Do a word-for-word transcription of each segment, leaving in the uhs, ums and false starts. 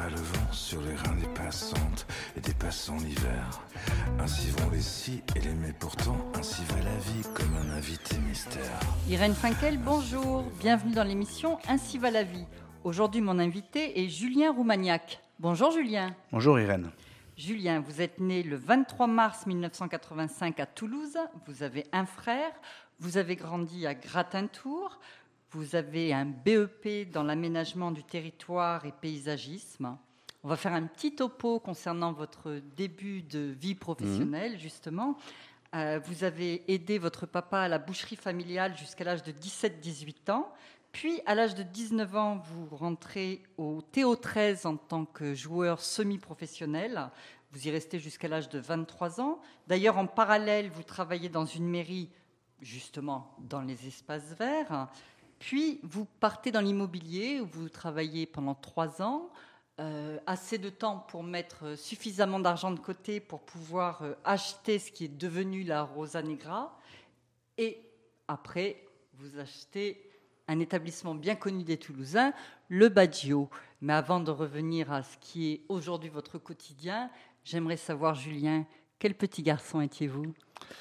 bat le vent sur les reins des passantes et des passants l'hiver. Ainsi vont les si et les mais pourtant, ainsi va la vie comme un invité mystère. Irène Finkel, bonjour, bienvenue dans l'émission Ainsi va la vie. Aujourd'hui, mon invité est Julien Roumaniac. Bonjour Julien. Bonjour Irène. Julien, vous êtes né le vingt-trois mars mille neuf cent quatre-vingt-cinq à Toulouse. Vous avez un frère. Vous avez grandi à Gratintour. Vous avez un B E P dans l'aménagement du territoire et paysagisme. On va faire un petit topo concernant votre début de vie professionnelle, mmh. justement. Euh, vous avez aidé votre papa à la boucherie familiale jusqu'à l'âge de dix-sept dix-huit ans. Puis, à l'âge de dix-neuf ans, vous rentrez au T O treize en tant que joueur semi-professionnel. Vous y restez jusqu'à l'âge de vingt-trois ans. D'ailleurs, en parallèle, vous travaillez dans une mairie, justement, dans les espaces verts. Puis, vous partez dans l'immobilier, où vous travaillez pendant trois ans. Euh, assez de temps pour mettre suffisamment d'argent de côté pour pouvoir euh, acheter ce qui est devenu la Rosa Negra. Et après, vous achetez un établissement bien connu des Toulousains, le Baggio. Mais avant de revenir à ce qui est aujourd'hui votre quotidien, j'aimerais savoir, Julien, quel petit garçon étiez-vous ?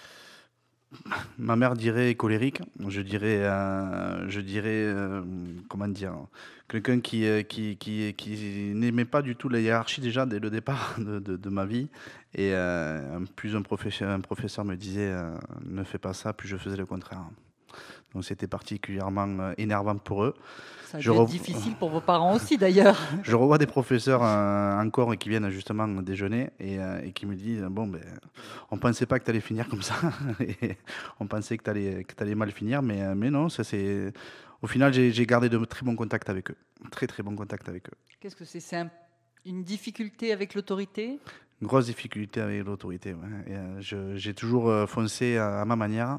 Ma mère dirait colérique, je dirais, euh, je dirais euh, comment dire, quelqu'un qui, qui, qui, qui n'aimait pas du tout la hiérarchie déjà dès le départ de, de, de ma vie. Et euh, plus un professeur, un professeur me disait euh, ne fais pas ça, plus je faisais le contraire. Donc c'était particulièrement énervant pour eux. Ça a dû être rev... difficile pour vos parents aussi d'ailleurs. Je revois des professeurs euh, encore qui viennent justement déjeuner et, euh, et qui me disent bon ben on pensait pas que tu allais finir comme ça et on pensait que tu allais que tu allais mal finir, mais mais non, ça c'est au final j'ai, j'ai gardé de très bons contacts avec eux, très très bons contacts avec eux. Qu'est-ce que c'est, c'est un, une difficulté avec l'autorité? Une grosse difficulté avec l'autorité. Ouais. Et, euh, je, j'ai toujours euh, foncé à, à ma manière.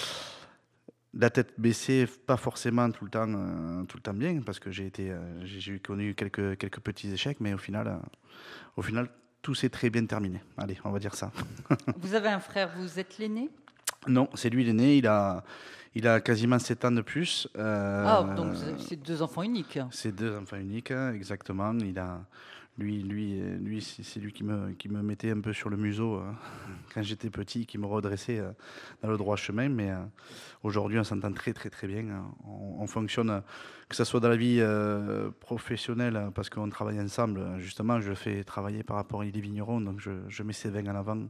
La tête baissée, pas forcément tout le temps, euh, tout le temps bien, parce que j'ai été, euh, j'ai, j'ai connu quelques quelques petits échecs, mais au final, euh, au final, tout s'est très bien terminé. Allez, on va dire ça. Vous avez un frère, vous êtes l'aîné ? Non, c'est lui l'aîné. Il a, il a quasiment sept ans de plus. Euh, ah, donc c'est deux enfants uniques. C'est deux enfants uniques, exactement. Il a, lui, lui, lui, c'est lui qui me, qui me mettait un peu sur le museau euh, quand j'étais petit, qui me redressait euh, dans le droit chemin. Mais euh, aujourd'hui, on s'entend très, très, très bien. On, on fonctionne, que ce soit dans la vie euh, professionnelle, parce qu'on travaille ensemble. Justement, je le fais travailler par rapport à Il est vigneron, donc je, je mets ses vins en avant.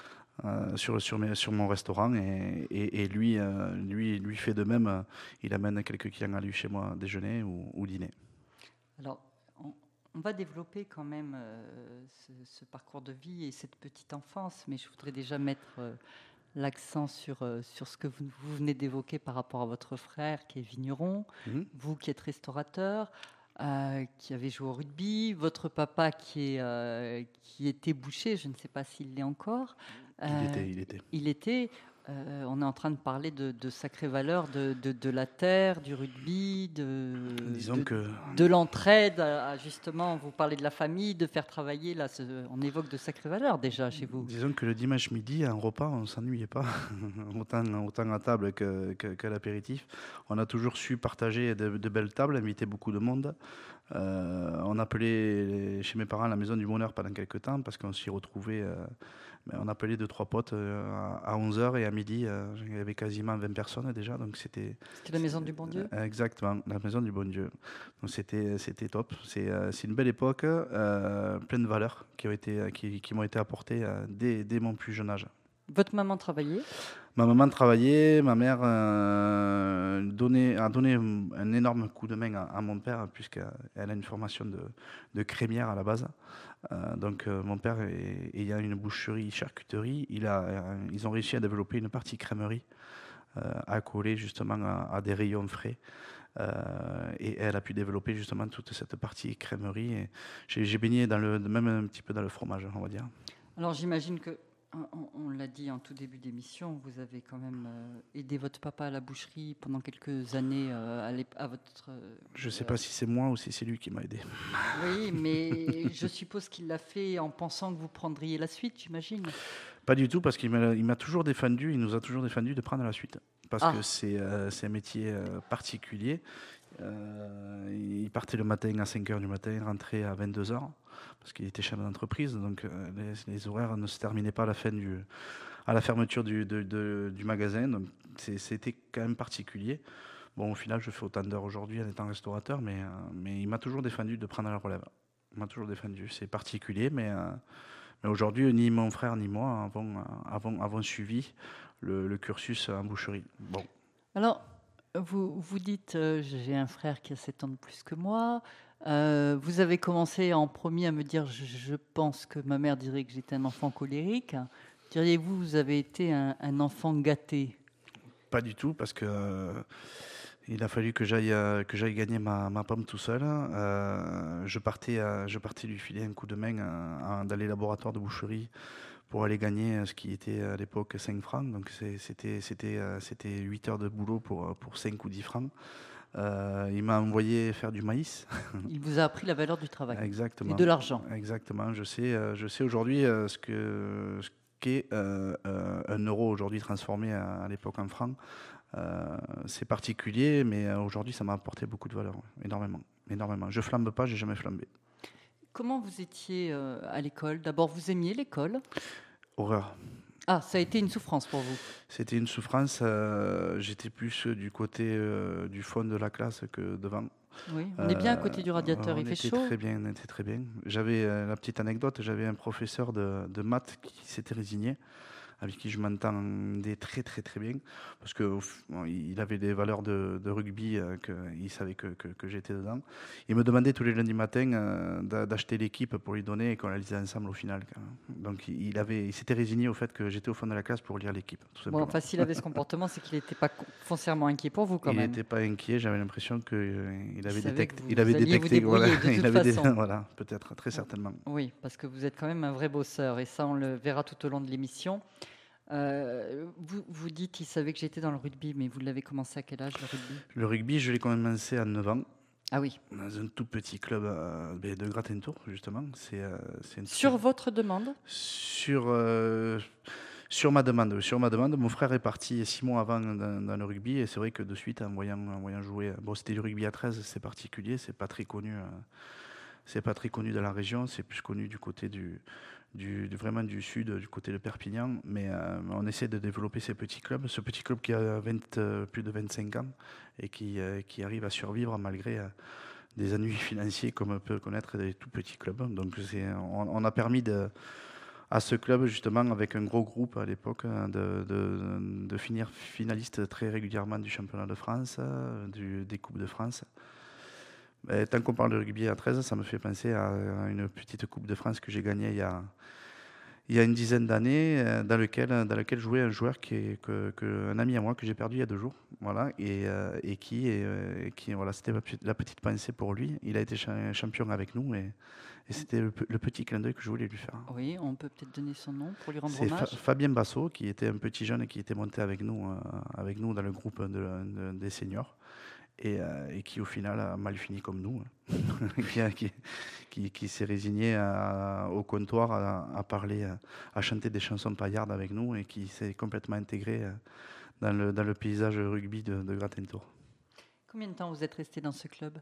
Euh, sur, sur, mes, sur mon restaurant et, et, et lui, euh, lui, lui fait de même. Euh, il amène quelques clients à lui chez moi déjeuner ou, ou dîner. Alors, on, on va développer quand même euh, ce, ce parcours de vie et cette petite enfance, mais je voudrais déjà mettre euh, l'accent sur, euh, sur ce que vous, vous venez d'évoquer par rapport à votre frère qui est vigneron, mmh. vous qui êtes restaurateur, euh, qui avez joué au rugby, votre papa qui, est, euh, qui était boucher, je ne sais pas s'il l'est encore. Il euh, était, il était. Il était. Euh, on est en train de parler de, de sacrées valeurs, de, de, de la terre, du rugby, de, Disons de, que... de l'entraide. À, justement, vous parlez de la famille, de faire travailler. Là, ce, on évoque de sacrées valeurs déjà chez vous. Disons que le dimanche midi, un repas, on ne s'ennuyait pas, autant, autant à table que, que, qu'à l'apéritif. On a toujours su partager de, de belles tables, inviter beaucoup de monde. Euh, on appelait chez mes parents la Maison du Bonheur pendant quelques temps parce qu'on s'y retrouvait. Euh, on appelait deux, trois potes euh, à onze heures et à midi, euh, il y avait quasiment vingt personnes déjà. Donc c'était, c'était la Maison du Bon Dieu ? euh, Exactement, la Maison du Bon Dieu. Donc c'était, c'était top. C'est, euh, c'est une belle époque, euh, pleine de valeurs qui, ont été, qui, qui m'ont été apportées euh, dès, dès mon plus jeune âge. Votre maman travaillait ? Ma maman travaillait, ma mère euh, donnait, a donné un énorme coup de main à, à mon père, puisqu'elle a une formation de, de crémière à la base. Euh, donc euh, mon père, est, ayant une boucherie, charcuterie, il a, euh, ils ont réussi à développer une partie crèmerie, euh, accolée justement à, à des rayons frais. Euh, et elle a pu développer justement toute cette partie crèmerie. Et j'ai, j'ai baigné dans le, même un petit peu dans le fromage, on va dire. Alors j'imagine que On, on l'a dit en tout début d'émission, vous avez quand même euh, aidé votre papa à la boucherie pendant quelques années euh, à, à votre... Euh, je ne sais pas si c'est moi ou si c'est lui qui m'a aidé. Oui, mais je suppose qu'il l'a fait en pensant que vous prendriez la suite, j'imagine. Pas du tout, parce qu'il m'a, il m'a toujours défendu, il nous a toujours défendu de prendre la suite. Parce ah. que c'est, euh, c'est un métier euh, particulier. Euh, il partait le matin à cinq heures du matin, il rentrait à vingt-deux heures, parce qu'il était chef d'entreprise, donc euh, les, les horaires ne se terminaient pas à la, fin du, à la fermeture du, de, de, du magasin, donc c'est, c'était quand même particulier. Bon, au final, je fais autant d'heures aujourd'hui en étant restaurateur, mais, euh, mais il m'a toujours défendu de prendre la relève. Il m'a toujours défendu. C'est particulier, mais, euh, mais aujourd'hui, ni mon frère ni moi avons, avons, avons suivi le, le cursus en boucherie. Bon. Alors, vous, vous dites, euh, j'ai un frère qui a sept ans de plus que moi. Euh, vous avez commencé en premier à me dire, je, je pense que ma mère dirait que j'étais un enfant colérique. Diriez-vous, vous avez été un, un enfant gâté? Pas du tout, parce que euh, il a fallu que j'aille euh, que j'aille gagner ma, ma pomme tout seul. Euh, je partais euh, je partais lui filer un coup de main euh, dans les laboratoires de boucherie pour aller gagner ce qui était à l'époque cinq francs. Donc c'est, c'était c'était euh, c'était huit heures de boulot pour pour cinq ou dix francs. Euh, il m'a envoyé faire du maïs. Il vous a appris la valeur du travail. Exactement. Et de l'argent. Exactement. Je sais euh, je sais aujourd'hui euh, ce que ce qu'est euh, euh, un euro aujourd'hui transformé à, à l'époque en francs. Euh, c'est particulier, mais euh, aujourd'hui, ça m'a apporté beaucoup de valeur, énormément, énormément. Je flambe pas, j'ai jamais flambé. Comment vous étiez euh, à l'école? D'abord, vous aimiez l'école? Horreur. Ah, ça a été une souffrance pour vous? C'était une souffrance. Euh, j'étais plus du côté euh, du fond de la classe que devant. Oui, on est bien à côté du radiateur, Euh, il on fait était chaud. Très bien, on était très bien. J'avais euh, la petite anecdote, j'avais un professeur de, de maths qui s'était résigné, avec qui je m'entendais très très très bien, parce qu'il avait des valeurs de, de rugby, euh, que, il savait que, que, que j'étais dedans. Il me demandait tous les lundis matins euh, d'acheter l'équipe pour lui donner et qu'on la lisait ensemble au final. Donc il, avait, il s'était résigné au fait que j'étais au fond de la classe pour lire l'équipe. Tout Bon, enfin, s'il avait ce comportement, c'est qu'il n'était pas foncièrement inquiet pour vous quand il même. Il n'était pas inquiet, j'avais l'impression qu'il euh, avait, détecté, vous, il avait vous détecté. Vous voilà, de il toute avait façon. Des, voilà, peut-être, très certainement. Oui, parce que vous êtes quand même un vrai bosseur, et ça, on le verra tout au long de l'émission. Euh, vous, vous dites qu'il savait que j'étais dans le rugby, mais vous l'avez commencé à quel âge, le rugby? Le rugby, je l'ai commencé à neuf ans. Ah oui. Dans un tout petit club euh, de Gratentour, justement. C'est, euh, c'est une sur petite... votre demande? Sur, euh, sur ma demande. Sur ma demande. Mon frère est parti six mois avant dans, dans le rugby, et c'est vrai que de suite, en voyant, en voyant jouer... Bon, c'était du rugby à treize, c'est particulier, c'est pas très connu. Euh, c'est pas très connu dans la région, c'est plus connu du côté du... Du, du, vraiment du sud, du côté de Perpignan, mais euh, on essaie de développer ces petits clubs, ce petit club qui a vingt, euh, plus de vingt-cinq ans et qui, euh, qui arrive à survivre malgré euh, des ennuis financiers comme peut connaître des tout petits clubs. Donc c'est, on, on a permis de, à ce club, justement, avec un gros groupe à l'époque, de, de, de finir finaliste très régulièrement du championnat de France, du, des Coupes de France. Et tant qu'on parle de rugby à treize, ça me fait penser à une petite Coupe de France que j'ai gagnée il y a, il y a une dizaine d'années, dans lequel, dans lequel jouait un joueur qui est, que, que, un ami à moi que j'ai perdu il y a deux jours, voilà, et, et qui, et, qui voilà, c'était la petite pensée pour lui. Il a été champion avec nous, et, et c'était le, le petit clin d'œil que je voulais lui faire. Oui, on peut peut-être donner son nom pour lui rendre C'est hommage. Fa- Fabien Basso, qui était un petit jeune et qui était monté avec nous, euh, avec nous dans le groupe de, de, des seniors. Et, euh, et qui au final a mal fini comme nous, qui, qui, qui, qui s'est résigné à, au comptoir à, à parler, à chanter des chansons paillardes avec nous et qui s'est complètement intégré dans le, dans le paysage rugby de, de Gratentour. Combien de temps vous êtes resté dans ce club?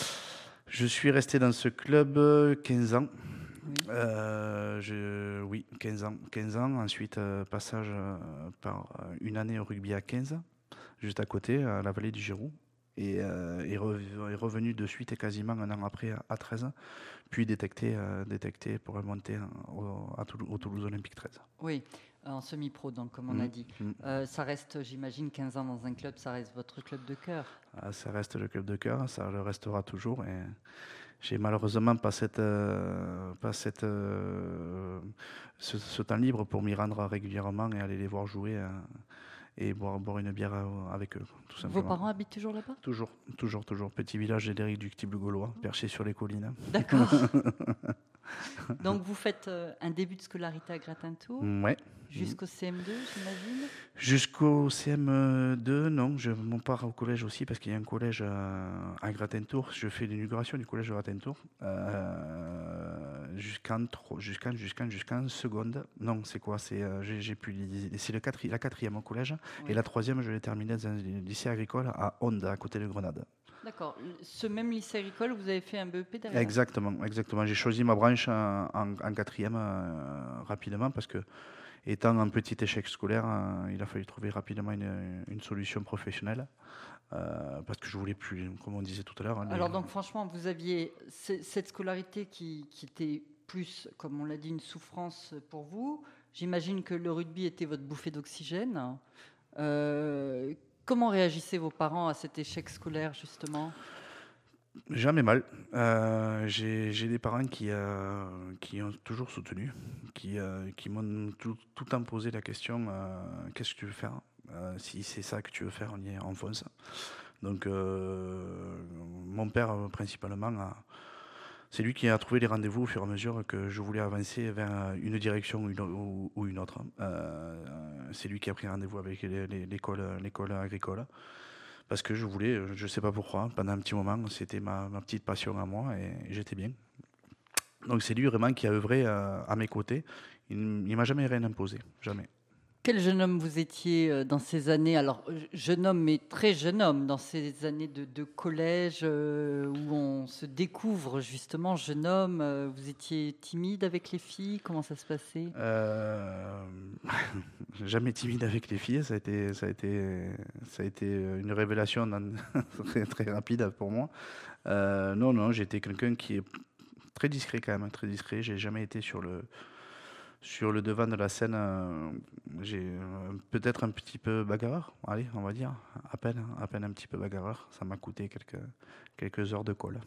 Je suis resté dans ce club quinze ans. Oui, euh, je, oui quinze ans. quinze ans. Ensuite, euh, passage euh, par une année au rugby à quinze, juste à côté, à la vallée du Giroux. Et euh, est, re- est revenu de suite et quasiment un an après à, à treize, puis détecté, euh, détecté pour remonter au, à Toulouse, au Toulouse Olympique treize. oui, en semi-pro, donc, comme on Mmh. a dit. Mmh. Euh, ça reste, j'imagine, quinze ans dans un club, ça reste votre club de cœur. Ah, ça reste le club de cœur, ça le restera toujours. Et j'ai malheureusement pas, cette, euh, pas cette, euh, ce, ce temps libre pour m'y rendre régulièrement et aller les voir jouer. Euh, et boire, boire une bière avec eux, tout simplement. Vos parents habitent toujours là-bas? Toujours, toujours, toujours. Petit village d'irréductible gaulois, perché sur les collines. D'accord. Donc vous faites euh, un début de scolarité à Gratentour, Ouais. jusqu'au C M deux, j'imagine? Jusqu'au C M deux, non. Je m'en pars au collège aussi parce qu'il y a un collège à, à Gratentour. Je fais l'inauguration du collège de Gratentour euh, jusqu'en, jusqu'en, jusqu'en, jusqu'en seconde. Non, c'est quoi c'est, euh, j'ai, j'ai pu, c'est le quatri, la quatrième au collège. Oui. Et la troisième, je l'ai terminée dans un lycée agricole à Onde, à côté de Grenade. D'accord. Ce même lycée agricole, vous avez fait un B E P derrière? Exactement, exactement. J'ai choisi ma branche en, en- en quatrième euh, rapidement parce que, étant un petit échec scolaire, euh, il a fallu trouver rapidement une, une solution professionnelle euh, parce que je voulais plus, comme on disait tout à l'heure. Hein, les- Alors donc franchement, vous aviez c- cette scolarité qui, qui était plus, comme on l'a dit, une souffrance pour vous. J'imagine que le rugby était votre bouffée d'oxygène. Euh, comment réagissaient vos parents à cet échec scolaire, justement? Jamais mal. Euh, j'ai j'ai des parents qui, euh, qui ont toujours soutenu, qui, euh, qui m'ont tout, tout le temps posé la question euh, qu'est-ce que tu veux faire? Euh, Si c'est ça que tu veux faire, on y est, on fonce. Donc, euh, mon père, euh, principalement, a- c'est lui qui a trouvé les rendez-vous au fur et à mesure que je voulais avancer vers une direction ou une, ou- ou une autre. Euh, c'est lui qui a pris rendez-vous avec les- les- l'école l'école agricole. Parce que je voulais, je ne sais pas pourquoi, pendant un petit moment, c'était ma, ma petite passion à moi et j'étais bien. Donc c'est lui vraiment qui a œuvré euh, à mes côtés. Il ne m'a jamais rien imposé, jamais. Quel jeune homme vous étiez euh, dans ces années, alors euh, jeune homme mais très jeune homme, dans ces années de, de collège euh, où on se découvre justement jeune homme, euh, vous étiez timide avec les filles, comment ça se passait? Euh, jamais timide avec les filles, ça a été, ça a été, ça a été une révélation dans- très, très rapide pour moi. Euh, non, non, j'étais quelqu'un qui est très discret quand même, très discret. J'ai jamais été sur le, sur le devant de la scène. euh, j'ai euh, peut-être un petit peu bagarreur, allez, on va dire, à peine, à peine un petit peu bagarreur. Ça m'a coûté quelques, quelques heures de colle.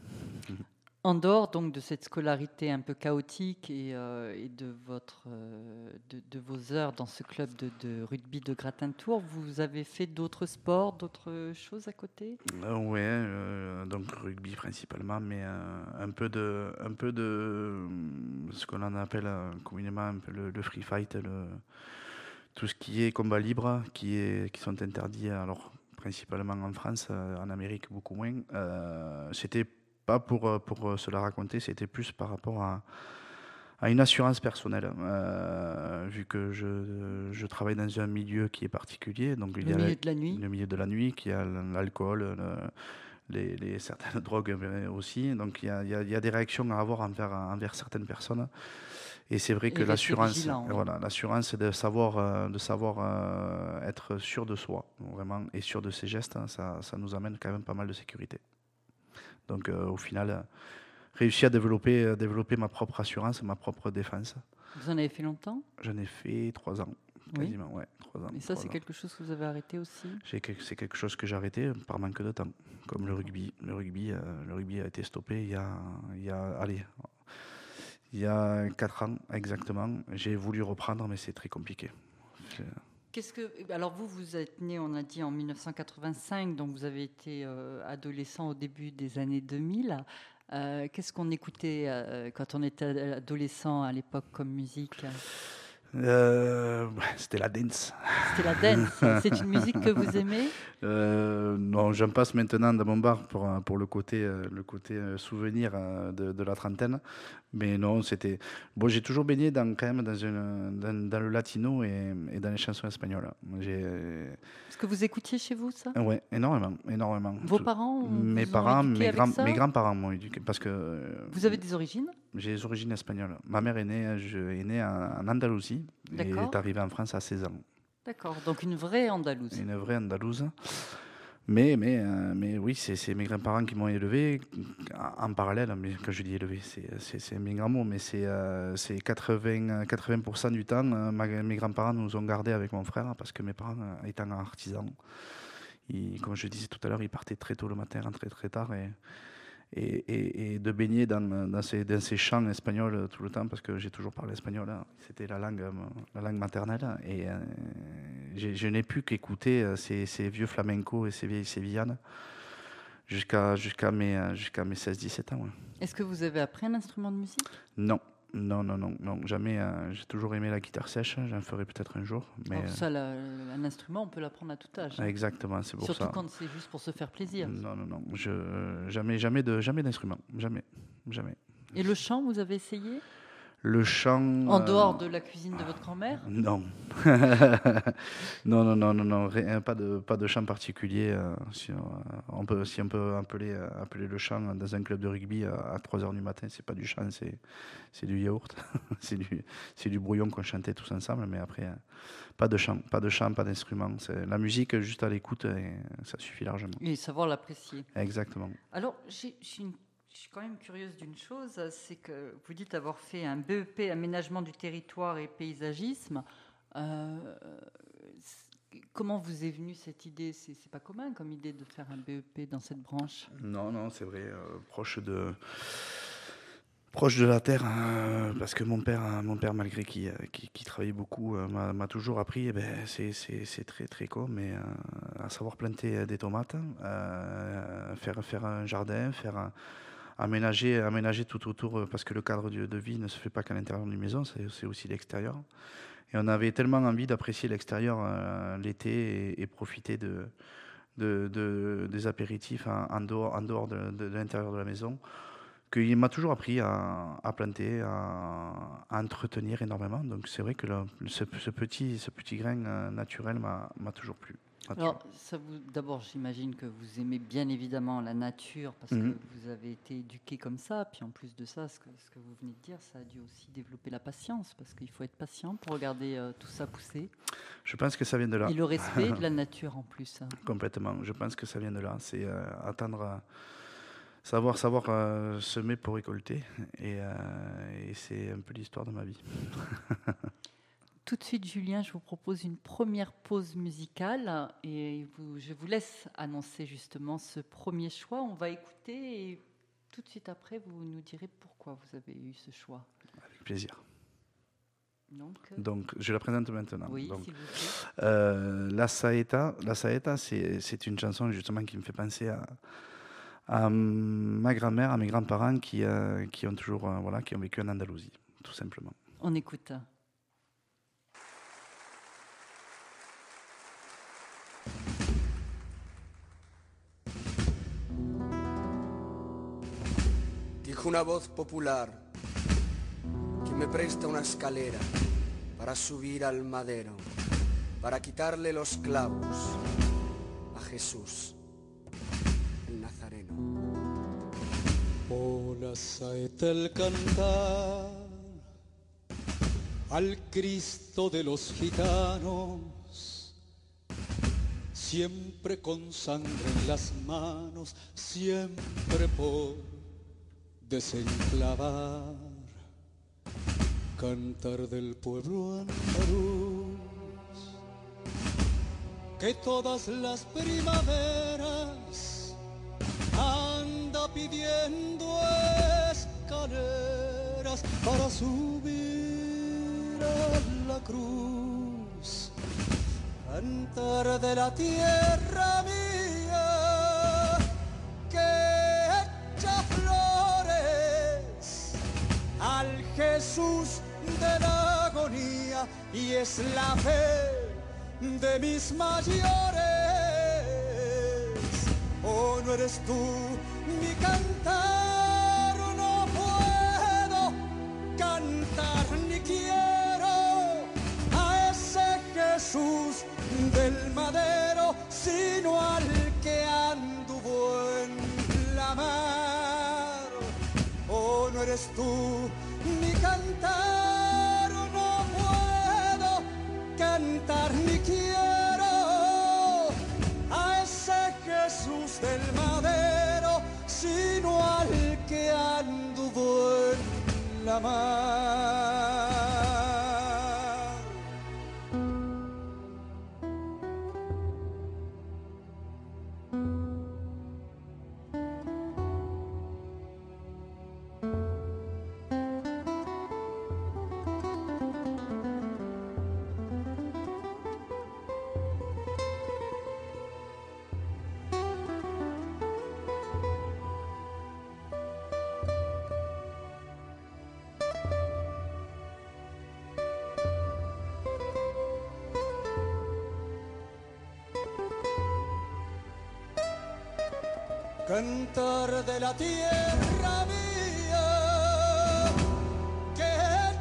En dehors donc de cette scolarité un peu chaotique et, euh, et de, votre, euh, de, de vos heures dans ce club de, de rugby de Gratin-Tours, vous avez fait d'autres sports, d'autres choses à côté? Euh, ouais, euh, donc rugby principalement, mais euh, un peu de, un peu de euh, ce qu'on en appelle euh, communément un peu le, le free fight, le, tout ce qui est combat libre, qui est, qui sont interdits, alors principalement en France, euh, en Amérique beaucoup moins. Euh, c'était pas pour, euh, pour euh, se la raconter, c'était plus par rapport à, à une assurance personnelle, euh, vu que je, je travaille dans un milieu qui est particulier, donc il Le y a milieu de la nuit? le milieu de la nuit, qui a l'alcool, le- les, les- certaines drogues euh, aussi, donc il y a, il y a- il y a des réactions à avoir envers, envers certaines personnes. Et c'est vrai Et que rester l'assurance, vigilant, oui. voilà, l'assurance, c'est de savoir, euh, de savoir euh, être sûr de soi, vraiment, et sûr de ses gestes, hein, ça, ça nous amène quand même pas mal de sécurité. Donc euh, au final, euh, réussi à développer, euh, développer ma propre assurance, ma propre défense. Vous en avez fait longtemps? J'en ai fait trois ans, Oui. quasiment, ouais, trois ans. Et ça, trois c'est ans. quelque chose que vous avez arrêté aussi? J'ai quel- C'est quelque chose que j'ai arrêté par manque de temps, comme le rugby. Le rugby, euh, le rugby a été stoppé il y a, il y a, allez, il y a quatre ans exactement. J'ai voulu reprendre, mais c'est très compliqué. C'est- Qu'est-ce que, alors vous, vous êtes né, on a dit, en mille neuf cent quatre-vingt-cinq, donc vous avez été euh, adolescent au début des années deux mille. Euh, qu'est-ce qu'on écoutait euh, quand on était adolescent à l'époque comme musique? Euh, C'était la dance. C'était la dance. C'est une musique que vous aimez? Euh, non, j'en passe maintenant dans mon bar pour, euh, pour le côté, euh, le côté euh, souvenir euh, de, de la trentaine. Mais non, c'était. Bon, j'ai toujours baigné dans, quand même dans, une, dans, dans le latino et, et dans les chansons espagnoles. J'ai. Est-ce que vous écoutiez chez vous ça? Ouais, énormément, énormément. Vos Tout- parents Mes vous ont parents, éduqué mes, avec grands, ça? mes grands-parents m'ont éduqué parce que euh, Vous avez des origines? j'ai des origines espagnoles. Ma mère est née, je, est née en, en Andalousie et D'accord. est arrivée en France à seize ans. D'accord, donc une vraie Andalouse. Une vraie Andalouse. Mais, mais, euh, mais oui, c'est c'est mes grands-parents qui m'ont élevé en, en parallèle. Mais quand je dis élevé, c'est c'est- c'est mes grands mots, mais c'est euh, c'est quatre-vingts, quatre-vingts pour cent du temps, euh, ma- mes grands-parents nous ont gardés avec mon frère parce que mes parents, euh, étant artisans, ils, comme je disais tout à l'heure, ils partaient très tôt le matin, rentraient très tard. Et, et, et- et de baigner dans, dans, ces, dans ces chants espagnols tout le temps, parce que j'ai toujours parlé espagnol, hein. C'était la langue, euh, la langue maternelle, et euh, j'ai- je n'ai plus qu'écouter euh, ces, ces vieux flamencos et ces vieilles sévillanes jusqu'à jusqu'à mes, euh, jusqu'à mes seize dix-sept ans. Ouais. Est-ce que vous avez appris un instrument de musique? Non, non, non, non, non, jamais. euh, j'ai toujours aimé la guitare sèche, j'en ferai peut-être un jour. Mais, Alors ça, la- un instrument, on peut l'apprendre à tout âge. euh, hein. exactement, c'est pour Surtout ça. quand c'est juste pour se faire plaisir. Non, non, non, je, jamais, jamais de, jamais d'instrument, jamais, jamais. Et le chant, vous avez essayé? Le chant... En euh, dehors de la cuisine de votre grand-mère? Non. non, non, non, non, non, rien, pas de, pas de chant particulier. euh, si, on, on peut, si on peut appeler, euh, appeler le chant dans un club de rugby à, à trois heures du matin, c'est pas du chant, c'est, c'est du yaourt. c'est, du, c'est du brouillon qu'on chantait tous ensemble, mais après, euh, pas de chant, pas de chant, pas d'instrument. C'est la musique juste à l'écoute, et ça suffit largement. Et savoir l'apprécier. Exactement. Alors, j'ai, j'ai une- je suis quand même curieuse d'une chose, c'est que vous dites avoir fait un B E P aménagement du territoire et paysagisme. Euh, c'est- comment vous est venue cette idée? C'est, c'est pas commun comme idée de faire un B E P dans cette branche. Non, non, c'est vrai, euh, proche de proche de la terre, hein, parce que mon père, hein, mon père malgré qu'il euh, qui, qui travaillait beaucoup, euh, m'a, m'a toujours appris, eh ben, c'est, c'est, c'est très très con, mais euh, à savoir planter euh, des tomates, euh, faire faire un jardin, faire un- aménager aménager tout autour, euh, parce que le cadre de, de vie ne se fait pas qu'à l'intérieur d'une maison, c'est, c'est aussi l'extérieur. Et on avait tellement envie d'apprécier l'extérieur euh, l'été et, et profiter de, de, de- des apéritifs en, en dehors, en dehors de, de- de l'intérieur de la maison, qu'il m'a toujours appris à, à planter, à, à entretenir énormément. Donc c'est vrai que le- ce, ce petit, ce petit grain euh, naturel m'a, m'a toujours plu. M'a toujours- Alors, ça vous, d'abord, j'imagine que vous aimez bien évidemment la nature parce Mhm. que vous avez été éduqué comme ça. Puis en plus de ça, ce que, ce que vous venez de dire, ça a dû aussi développer la patience parce qu'il faut être patient pour regarder euh, tout ça pousser. Je pense que ça vient de là. Et le respect de la nature en plus. hein. Complètement. Je pense que ça vient de là. C'est euh, attendre, euh, savoir, savoir euh, semer pour récolter. Et, euh, et c'est un peu l'histoire de ma vie. Tout de suite, Julien, je vous propose une première pause musicale et vous- je vous laisse annoncer justement ce premier choix. On va écouter et tout de suite après, vous nous direz pourquoi vous avez eu ce choix. Avec plaisir. Donc, euh, Donc, je la présente maintenant. oui, Donc, s'il vous plaît. Euh, La Saeta, La Saeta, c'est, c'est une chanson justement qui me fait penser à, à ma grand-mère, à mes grands-parents qui, euh, qui ont toujours, euh, voilà, qui ont vécu en Andalousie, tout simplement. On écoute. Dijo una voz popular que me presta una escalera para subir al madero, para quitarle los clavos a Jesús, el Nazareno. Oh, la saeta el cantar al Cristo de los gitanos, siempre con sangre en las manos, siempre por desenclavar, cantar del pueblo andaluz, que todas las primaveras anda pidiendo escaleras para subir a la cruz, cantar de la tierra mía que echa flores al Jesús de la agonía y es la fe de mis mayores. Oh, no eres tú mi cantar, no puedo cantar ni quiero a ese Jesús del madero, sino al que anduvo en la mar. Oh, no eres tú mi cantar, no puedo cantar ni quiero a ese Jesús del madero, sino al que anduvo en la mar. Cantar de la tierra mía que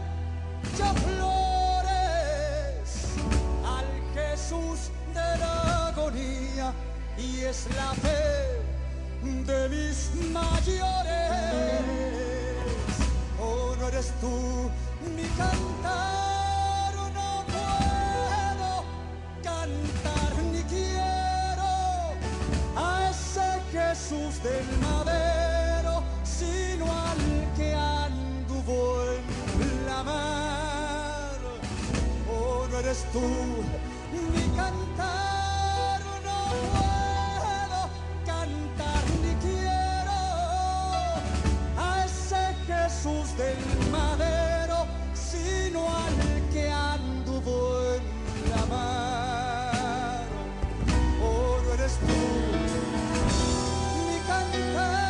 eres tú mi cantar, no puedo cantar ni quiero a ese Jesús del madero, sino al que anduvo en la mar. Oh, no eres tú mi cantar, no puedo cantar ni quiero a ese Jesús del madero, sino al que anduvo en la mar. Oh, no eres tú mi cantar.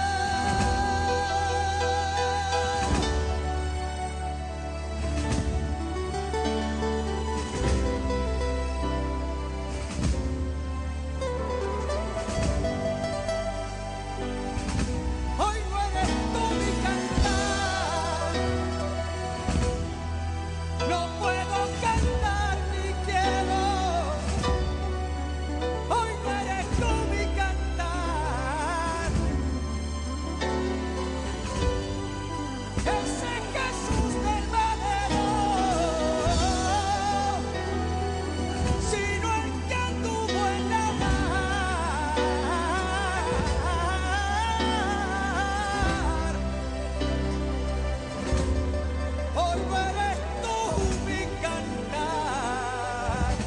Hoy no eres tú mi cantar, no puedo cantar ni quiero. Hoy no eres tú mi cantar, ese Jesús del madero, sino el que anduvo en la mar. Hoy no eres tú mi cantar.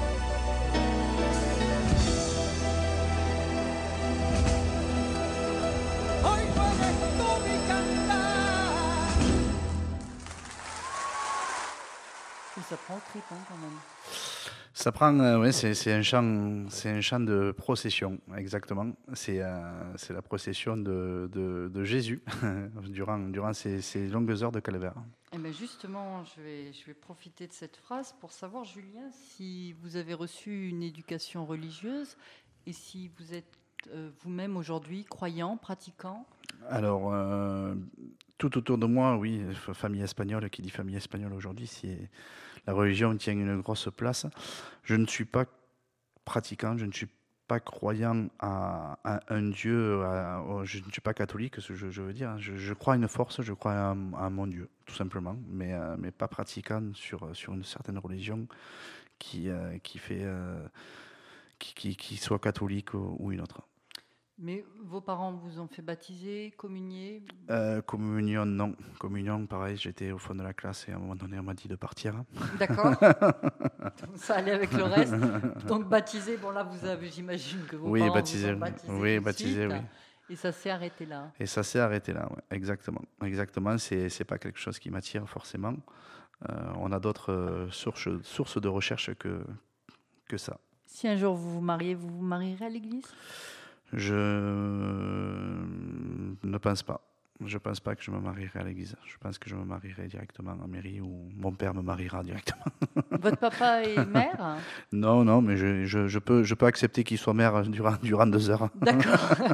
Hoy no eres tú mi cantar. Et ça prend au trip, hein, quand même. Ça prend, euh, ouais, c'est, c'est un chant, c'est un chant de procession, exactement. C'est, euh, c'est la procession de, de, de Jésus durant, durant ces, ces longues heures de calvaire. Eh bien justement, je vais, je vais profiter de cette phrase pour savoir, Julien, Si vous avez reçu une éducation religieuse et si vous êtes euh, vous-même aujourd'hui croyant, pratiquant. Alors, euh, tout autour de moi, oui, f- famille espagnole, qui dit famille espagnole aujourd'hui, c'est, la religion tient une grosse place. Je ne suis pas pratiquant, je ne suis pas croyant à, à un Dieu, à- au- je ne suis pas catholique, ce que je, je veux dire. Je, je crois à une force, je crois à, un- à mon Dieu, tout simplement, mais, euh, mais pas pratiquant sur, sur une certaine religion qui, euh, qui, fait, euh, qui, qui, qui soit catholique ou, ou une autre. Mais vos parents vous ont fait baptiser, communier. Euh, communion, non. Communion, pareil, j'étais au fond de la classe et à un moment donné, on m'a dit de partir. d'accord. Ça allait avec le reste. Donc baptisé, bon là vous avez, j'imagine que vos Oui, parents baptisé, vous ont baptisé oui, tout de baptisé, suite. oui. Et ça s'est arrêté là. Et ça s'est arrêté là, ouais, exactement. Exactement, c'est, c'est pas quelque chose qui m'attire forcément. Euh, on a d'autres euh, sources, sources de recherche que, que ça. Si un jour vous vous mariez, vous vous marierez à l'église? Je ne pense pas. Je pense pas que je me marierai à l'église. Je pense que je me marierai directement en mairie ou mon père me mariera directement. Votre papa est maire? Non, non, mais je, je, je peux, je peux accepter qu'il soit maire durant, durant deux heures. D'accord.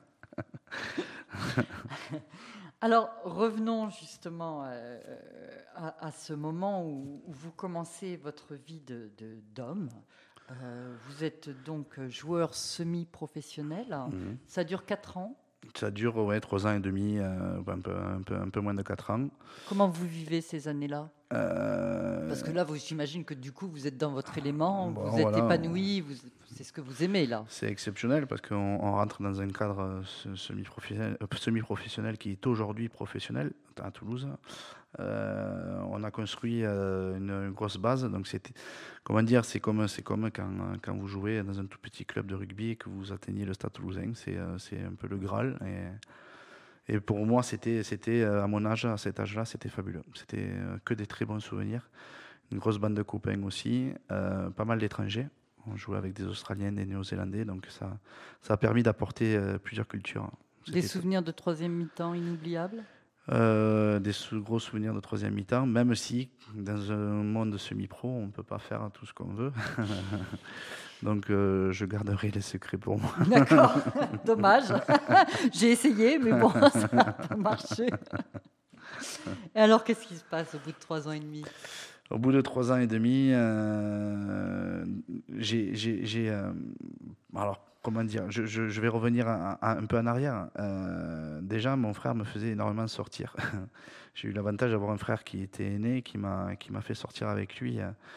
Alors, revenons justement euh, à, à ce moment où, où vous commencez votre vie de, de- d'homme. Euh, vous êtes donc joueur semi-professionnel. Mhm. Ça dure quatre ans. Ça dure ouais, trois ans et demi, euh, un, peu, un, peu, un peu moins de quatre ans. Comment vous vivez ces années-là? Euh, Parce que là, vous, j'imagine que du coup, vous êtes dans votre élément, Bon, vous êtes voilà. épanoui, vous, c'est ce que vous aimez là. C'est exceptionnel parce qu'on on rentre dans un cadre euh, se- semi-professionnel, euh, semi-professionnel qui est aujourd'hui professionnel à Toulouse. Euh, on a construit euh, une, une grosse base, donc c'était, comment dire, c'est comme, c'est comme quand, euh, quand vous jouez dans un tout petit club de rugby et que vous atteignez le Stade Toulousain, c'est, euh, c'est un peu le Graal. Et, et pour moi, c'était, c'était euh, à mon âge, à cet âge-là, c'était fabuleux. C'était euh, que des très bons souvenirs. Une grosse bande de copains aussi, euh, pas mal d'étrangers. On jouait avec des Australiens, des Néo-Zélandais, donc ça, ça a permis d'apporter euh, plusieurs cultures. Des C'était- souvenirs de troisième mi-temps inoubliables? Euh, des sou- gros souvenirs de troisième mi-temps, même si dans un monde semi-pro, on ne peut pas faire tout ce qu'on veut. Donc euh, je garderai les secrets pour moi. D'accord, dommage. J'ai essayé, mais bon, ça n'a pas marché. Et alors, qu'est-ce qui se passe au bout de trois ans et demi? Au bout de trois ans et demi, euh, j'ai, j'ai, j'ai, euh, alors comment dire, je, je, je vais revenir un, un, un peu en arrière. Euh, déjà, mon frère me faisait énormément sortir. J'ai eu l'avantage d'avoir un frère qui était aîné, qui m'a, qui m'a fait sortir avec lui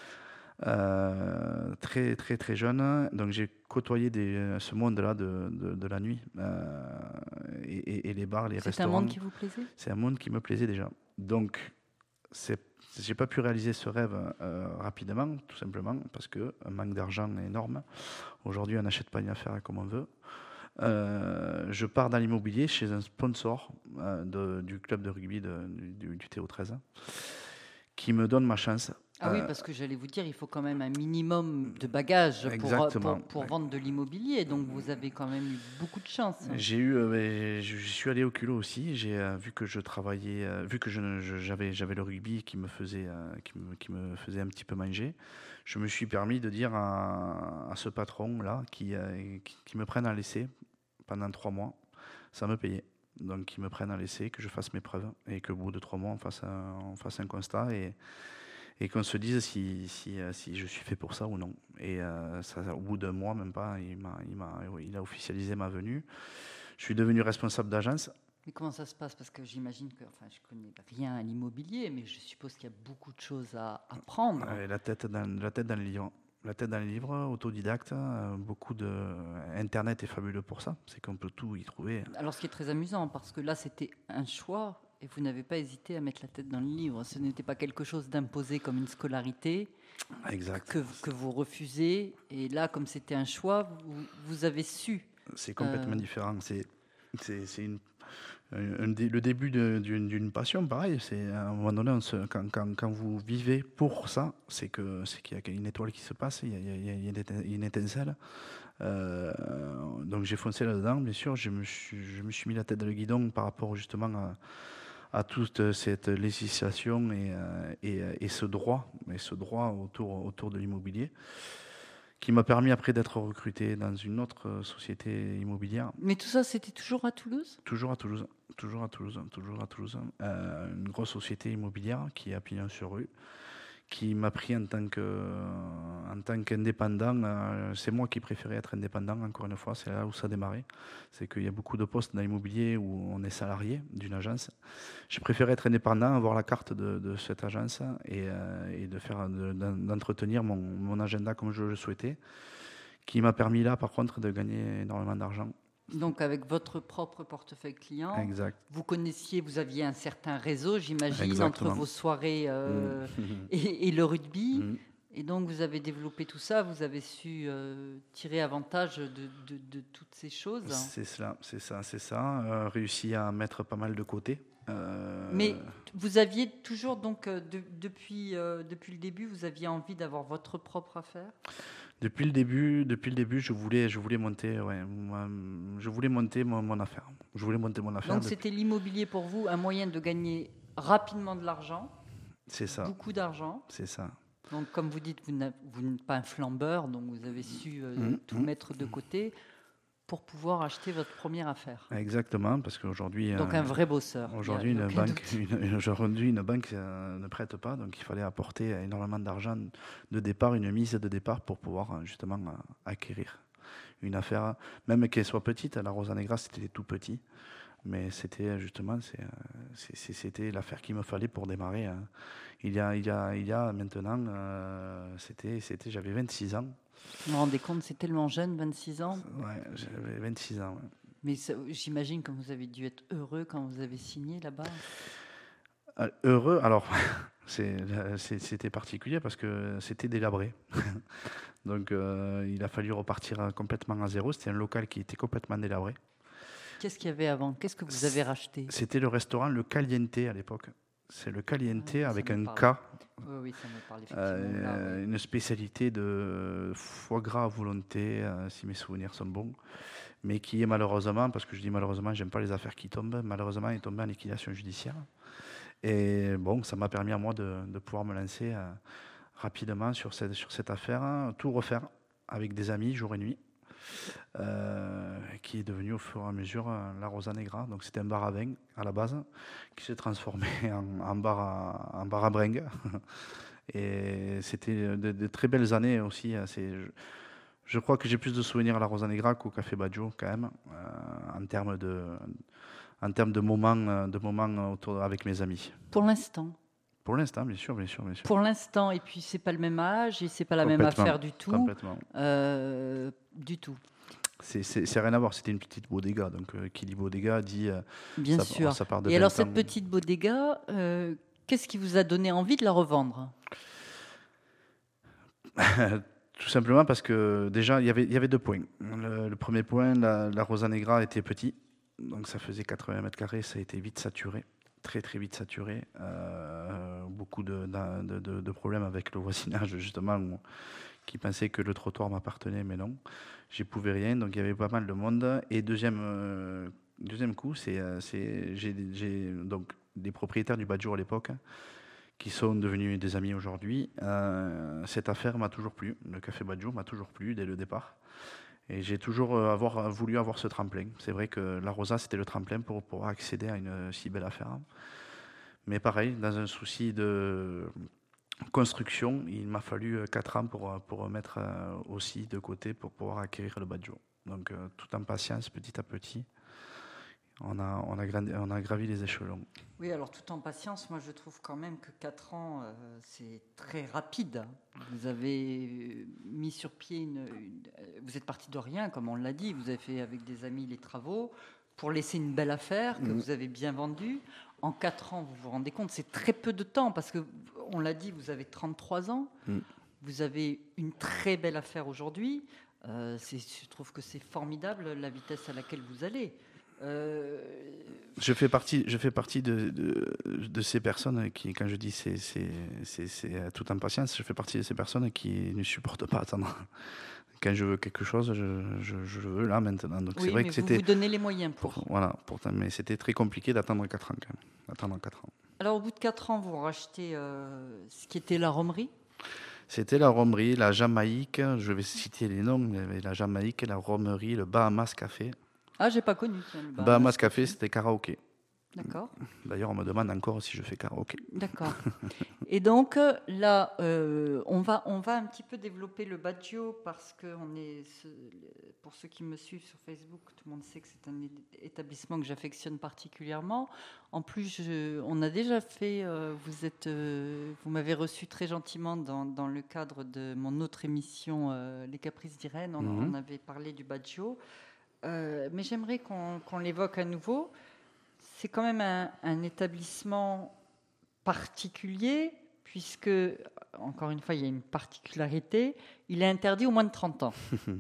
euh, très très très jeune. Donc j'ai côtoyé des, ce monde-là de, de, de la nuit euh, et, et, et les bars, les C'est restaurants. un monde qui vous plaisait? C'est un monde qui me plaisait déjà. Donc c'est j'ai pas pu réaliser ce rêve euh, rapidement, tout simplement, parce que un manque d'argent est énorme. Aujourd'hui, on n'achète pas une affaire comme on veut. Euh, je pars dans l'immobilier chez un sponsor euh, de, du club de rugby de, du, du T O treize, qui me donne ma chance. Ah oui, Euh, parce que j'allais vous dire, il faut quand même un minimum de bagages pour, Exactement. pour, pour vendre de l'immobilier. Donc vous avez quand même eu beaucoup de chance. J'ai eu, euh, ben, je, je suis allé au culot aussi. J'ai euh, vu que je travaillais, euh, vu que je, je- j'avais, j'avais le rugby qui me faisait, euh, qui me, qui me faisait un petit peu manger. Je me suis permis de dire à, à ce patron là qui, euh, qui, qui me prenne à l'essai pendant trois mois, ça me payait. Donc qu'ils me prennent à l'essai, que je fasse mes preuves et qu'au bout de trois mois on fasse un, on fasse un constat et et qu'on se dise si, si, euh, si je suis fait pour ça ou non. Et euh, ça, au bout d'un mois, même pas, il, m'a, il, m'a, il a officialisé ma venue. Je suis devenu responsable d'agence. Mais comment ça se passe? Parce que j'imagine que, enfin, je connais rien à l'immobilier, mais je suppose qu'il y a beaucoup de choses à apprendre. Euh, la, tête dans, la tête dans les livres. La tête dans les livres, autodidacte, euh, beaucoup de... Internet est fabuleux pour ça, c'est qu'on peut tout y trouver. Alors, ce qui est très amusant, parce que là, c'était un choix, et vous n'avez pas hésité à mettre la tête dans le livre. Ce n'était pas quelque chose d'imposé comme une scolarité Exact. que, que vous refusez. Et là, comme c'était un choix, vous, vous avez su. C'est complètement Euh. différent. C'est, c'est, c'est une, un- un dé- le début de- d'une, d'une passion, pareil. C'est, à un moment donné, on se- quand, quand- quand vous vivez pour ça, c'est, que, c'est qu'il y a une étoile qui se passe, il y a, il y a- il y a une éte- une étincelle. Euh, donc j'ai foncé là-dedans, bien sûr. Je me, suis, je me suis mis la tête dans le guidon par rapport justement à, à toute cette législation et, euh, et, et ce droit, et ce droit autour, autour de l'immobilier, qui m'a permis après d'être recruté dans une autre société immobilière, Mais tout ça, c'était toujours à Toulouse? toujours à Toulouse, toujours à Toulouse, toujours à Toulouse, Euh, une grosse société immobilière qui est à Pignon-sur-Rue, qui m'a pris en tant que, en tant qu'indépendant. Euh, c'est moi qui préférais être indépendant, encore une fois, c'est là où ça a démarré. C'est qu'il y a beaucoup de postes dans l'immobilier où on est salarié d'une agence. J'ai préféré être indépendant, avoir la carte de, de cette agence et, euh, et de faire, de- d'entretenir mon, mon agenda comme je le souhaitais, qui m'a permis là, par contre, de gagner énormément d'argent. Donc, avec votre propre portefeuille client, Exact. vous connaissiez, vous aviez un certain réseau, j'imagine, Exactement. entre vos soirées euh, Mm. et, et le rugby. Mm. Et donc, vous avez développé tout ça, vous avez su euh, tirer avantage de, de- de toutes ces choses. C'est cela, c'est ça, c'est ça. Euh, réussi à mettre pas mal de côté. Euh, Mais vous aviez toujours, donc, euh, de- depuis, euh, depuis le début, vous aviez envie d'avoir votre propre affaire? Depuis le début, depuis le début, je voulais, je voulais monter, ouais, moi, je voulais monter mon, mon affaire. Je voulais monter mon affaire. Donc, depuis- c'était l'immobilier pour vous, un moyen de gagner rapidement de l'argent, C'est ça, beaucoup d'argent. c'est ça. Donc, comme vous dites, vous n'avez- vous n'êtes pas un flambeur, donc vous avez su euh, Mmh, tout mmh. mettre de côté pour pouvoir acheter votre première affaire. Exactement, parce qu'aujourd'hui, Donc, euh, un vrai bosseur. aujourd'hui, Il y a une aucun banque, doute. une, aujourd'hui, une banque euh, ne prête pas, donc il fallait apporter énormément d'argent de départ, une mise de départ pour pouvoir euh, justement euh, acquérir une affaire, même qu'elle soit petite. La Rosa Negra, c'était tout petit. Mais c'était justement, c'est, euh, c'est- c'est- c'était l'affaire qu'il me fallait pour démarrer. hein. Il y a, il y a, il y a maintenant, euh, c'était, c'était, j'avais vingt-six ans. Vous vous rendez compte, c'est tellement jeune, vingt-six ans. Ouais, j'avais vingt-six ans. ouais. Mais ça- j'imagine que vous avez dû être heureux quand vous avez signé là-bas. Euh, heureux, alors, c'est, c'est- c'était particulier parce que c'était délabré. Donc, euh, il a fallu repartir complètement à zéro. C'était un local qui était complètement délabré. Qu'est-ce qu'il y avait avant? Qu'est-ce que vous avez racheté? C'était le restaurant Le Caliente à l'époque. C'est le Caliente Ah oui, ça avec me un parle. K. Oui, oui, ça me parle effectivement. là, Euh, oui. une spécialité de foie gras à volonté, euh, si mes souvenirs sont bons, mais qui est malheureusement, parce que je dis malheureusement, j'aime pas les affaires qui tombent, malheureusement, est tombé en liquidation judiciaire. Et bon, ça m'a permis à moi de, de pouvoir me lancer euh, rapidement sur cette, sur cette affaire, hein, tout refaire avec des amis jour et nuit, euh, qui est devenu au fur et à mesure euh, la Rosa Negra. Donc c'était un bar à vin à la base, qui s'est transformé en, en bar à, en bar à bringue. Et c'était de, de très belles années aussi. C'est, je, je crois que j'ai plus de souvenirs à la Rosa Negra qu'au Café Baggio, quand même, euh, en termes de, en termes de moments, de moments autour, avec mes amis. Pour l'instant. Pour l'instant, bien sûr, bien sûr, bien sûr. Pour l'instant, et puis c'est pas le même âge et c'est pas la même affaire du tout. Complètement. Euh, du tout. C'est, c'est, c'est rien à voir, c'était une petite bodega, donc euh, qui dit bodega dit. Euh, Bien ça, sûr. Ça part de et alors, temps. cette petite bodega, euh, qu'est-ce qui vous a donné envie de la revendre? Tout simplement parce que déjà, il y avait, il y avait deux points. Le, le premier point, la, la Rosa Negra était petit, donc ça faisait quatre-vingts mètres carrés, ça a été vite saturé, très très vite saturé. Euh, beaucoup de, de, de, de problèmes avec le voisinage, justement, où, qui pensaient que le trottoir m'appartenait, mais non, j'y pouvais rien, donc il y avait pas mal de monde. Et deuxième, euh, deuxième coup, c'est, c'est j'ai, j'ai donc des propriétaires du Baggio à l'époque, qui sont devenus des amis aujourd'hui. Euh, cette affaire m'a toujours plu, le Café Baggio m'a toujours plu dès le départ. Et j'ai toujours avoir, voulu avoir ce tremplin. C'est vrai que la Rosa, c'était le tremplin pour pouvoir accéder à une si belle affaire. Mais pareil, dans un souci de construction, il m'a fallu quatre ans pour, pour mettre aussi de côté pour pouvoir acquérir le Baggio. Donc tout en patience, petit à petit. On a, on, a grandi, on a gravi les échelons. Oui, alors tout en patience, moi je trouve quand même que quatre ans, euh, c'est très rapide. Vous avez mis sur pied une, une... Vous êtes parti de rien, comme on l'a dit. Vous avez fait avec des amis les travaux pour laisser une belle affaire que mmh. vous avez bien vendue. En quatre ans, vous vous rendez compte, c'est très peu de temps parce que, on l'a dit, vous avez trente-trois ans. Mmh. Vous avez une très belle affaire aujourd'hui. Euh, c'est, je trouve que c'est formidable la vitesse à laquelle vous allez. Euh... Je fais partie, je fais partie de, de, de ces personnes qui, quand je dis c'est, c'est, c'est, c'est tout en patience, je fais partie de ces personnes qui ne supportent pas attendre. Quand je veux quelque chose, je, je, je veux là maintenant. Donc oui, c'est vrai mais que vous c'était. Vous donnez les moyens pour. pour voilà, pourtant, mais c'était très compliqué d'attendre quatre ans quand même. D'attendre quatre ans. Alors au bout de quatre ans, vous rachetez euh, ce qui était la Romerie. C'était la Romerie, la Jamaïque. Je vais citer les noms. Il y avait la Jamaïque, la Romerie, le Bahamas Café. Ah, j'ai pas connu. Tiens, le Bahamas, Bahamas Café, Café, c'était karaoké. D'accord. D'ailleurs, on me demande encore si je fais karaoké. D'accord. Et donc là, euh, on va on va un petit peu développer le Baggio parce que on est, pour ceux qui me suivent sur Facebook, tout le monde sait que c'est un établissement que j'affectionne particulièrement. En plus, je, on a déjà fait. Euh, vous êtes, euh, vous m'avez reçu très gentiment dans dans le cadre de mon autre émission, euh, Les Caprices d'Irène. On, mm-hmm. on avait parlé du Baggio. Euh, mais j'aimerais qu'on, qu'on l'évoque à nouveau. C'est quand même un, un établissement particulier, puisque, encore une fois, il y a une particularité, il est interdit aux moins de trente ans.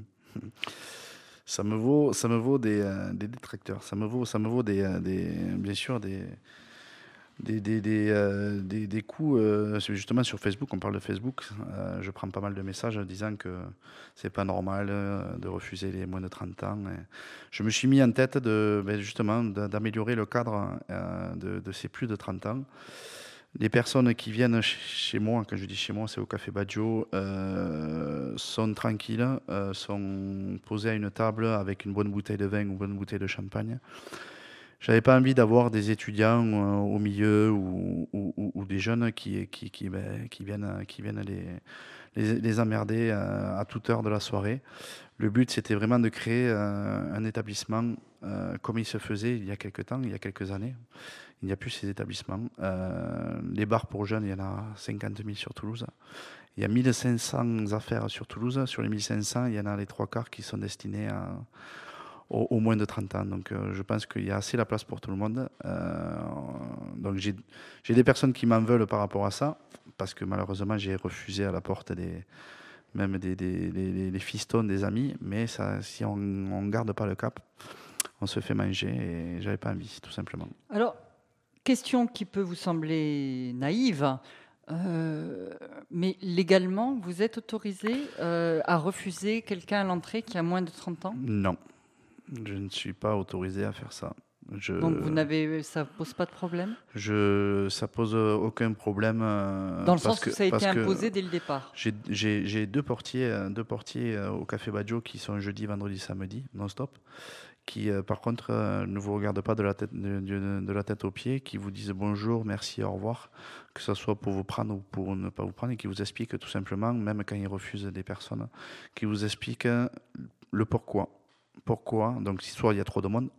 Ça me vaut, ça me vaut des, euh, des détracteurs, ça me vaut, ça me vaut des, des, bien sûr des... Des, des, des, euh, des, des coups, euh, justement sur Facebook, on parle de Facebook, euh, je prends pas mal de messages disant que c'est pas normal euh, de refuser les moins de trente ans. Et je me suis mis en tête de, ben justement d'améliorer le cadre euh, de, de ces plus de trente ans. Les personnes qui viennent chez moi, quand je dis chez moi, c'est au Café Baggio, euh, sont tranquilles, euh, sont posées à une table avec une bonne bouteille de vin ou une bonne bouteille de champagne. J'avais pas envie d'avoir des étudiants euh, au milieu ou, ou, ou, ou des jeunes qui, qui, qui, ben, qui viennent, qui viennent les, les, les emmerder à, à toute heure de la soirée. Le but, c'était vraiment de créer euh, un établissement euh, comme il se faisait il y a quelques temps, il y a quelques années. Il n'y a plus ces établissements. Euh, les bars pour jeunes, il y en a cinquante mille sur Toulouse. Il y a mille cinq cents affaires sur Toulouse. Sur les mille cinq cents, il y en a les trois quarts qui sont destinés à... Au, au moins de trente ans. Donc euh, je pense qu'il y a assez la place pour tout le monde. Euh, donc j'ai, j'ai des personnes qui m'en veulent par rapport à ça, parce que malheureusement j'ai refusé à la porte des, même des, des, des, des fistons des amis, mais ça, si on ne garde pas le cap, on se fait manger et j'avais pas envie, tout simplement. Alors, question qui peut vous sembler naïve, euh, mais légalement, vous êtes autorisé euh, à refuser quelqu'un à l'entrée qui a moins de trente ans ? Non. Je ne suis pas autorisé à faire ça. Je, Donc vous n'avez, ça ne pose pas de problème ? je, Ça pose aucun problème. Dans le sens que, où ça a été imposé dès le départ. J'ai, j'ai, j'ai deux portiers, deux portiers au Café Baggio qui sont jeudi, vendredi, samedi, non-stop, qui, euh, par contre, euh, ne vous regardent pas de la, tête, de, de, de la tête aux pieds, qui vous disent bonjour, merci, au revoir, que ce soit pour vous prendre ou pour ne pas vous prendre, et qui vous expliquent tout simplement, même quand ils refusent des personnes, qui vous expliquent le pourquoi. Pourquoi, donc soit il y a trop de monde,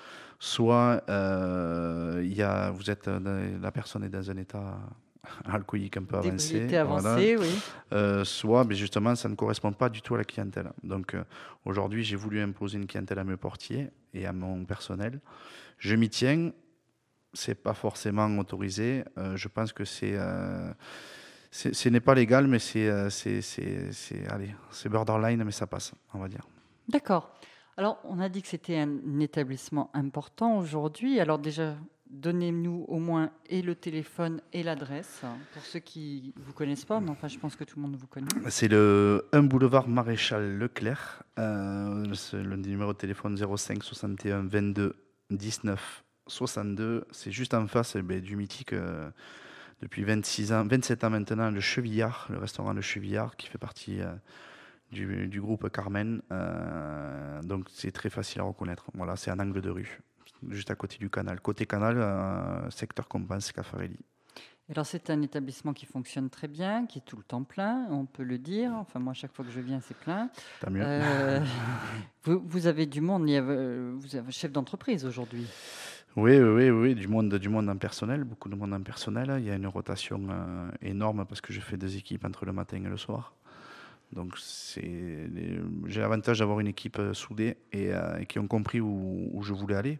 soit euh, il y a, vous êtes, la personne est dans un état alcoolique un peu avancé, avancé voilà. oui. euh, soit mais justement ça ne correspond pas du tout à la clientèle. Donc euh, aujourd'hui j'ai voulu imposer une clientèle à mes portiers et à mon personnel. Je m'y tiens, c'est pas forcément autorisé, euh, je pense que c'est, euh, c'est ce n'est pas légal, mais c'est, euh, c'est, c'est, c'est, allez, c'est borderline, mais ça passe, on va dire. D'accord. Alors on a dit que c'était un établissement important aujourd'hui, alors déjà donnez-nous au moins et le téléphone et l'adresse, pour ceux qui ne vous connaissent pas, mais enfin je pense que tout le monde vous connaît. C'est le un boulevard Maréchal Leclerc, euh, c'est le numéro de téléphone zéro cinq soixante et un vingt-deux dix-neuf soixante-deux, c'est juste en face eh bien, du mythique, euh, depuis vingt-six ans, vingt-sept ans maintenant, le Chevillard, le restaurant Le Chevillard, qui fait partie euh, du, du groupe Carmen, euh, donc c'est très facile à reconnaître. Voilà, c'est un angle de rue, juste à côté du canal. Côté canal, euh, secteur Compense, Caffarelli. Alors c'est un établissement qui fonctionne très bien, qui est tout le temps plein, on peut le dire. Enfin moi, chaque fois que je viens, c'est plein. Tant mieux. Euh, vous, vous avez du monde, il y a, vous avez chef d'entreprise aujourd'hui. Oui, oui, oui, oui, du monde, du monde en personnel, beaucoup de monde en personnel. Il y a une rotation euh, énorme parce que je fais deux équipes entre le matin et le soir. Donc c'est, j'ai l'avantage d'avoir une équipe soudée et, euh, et qui ont compris où, où je voulais aller.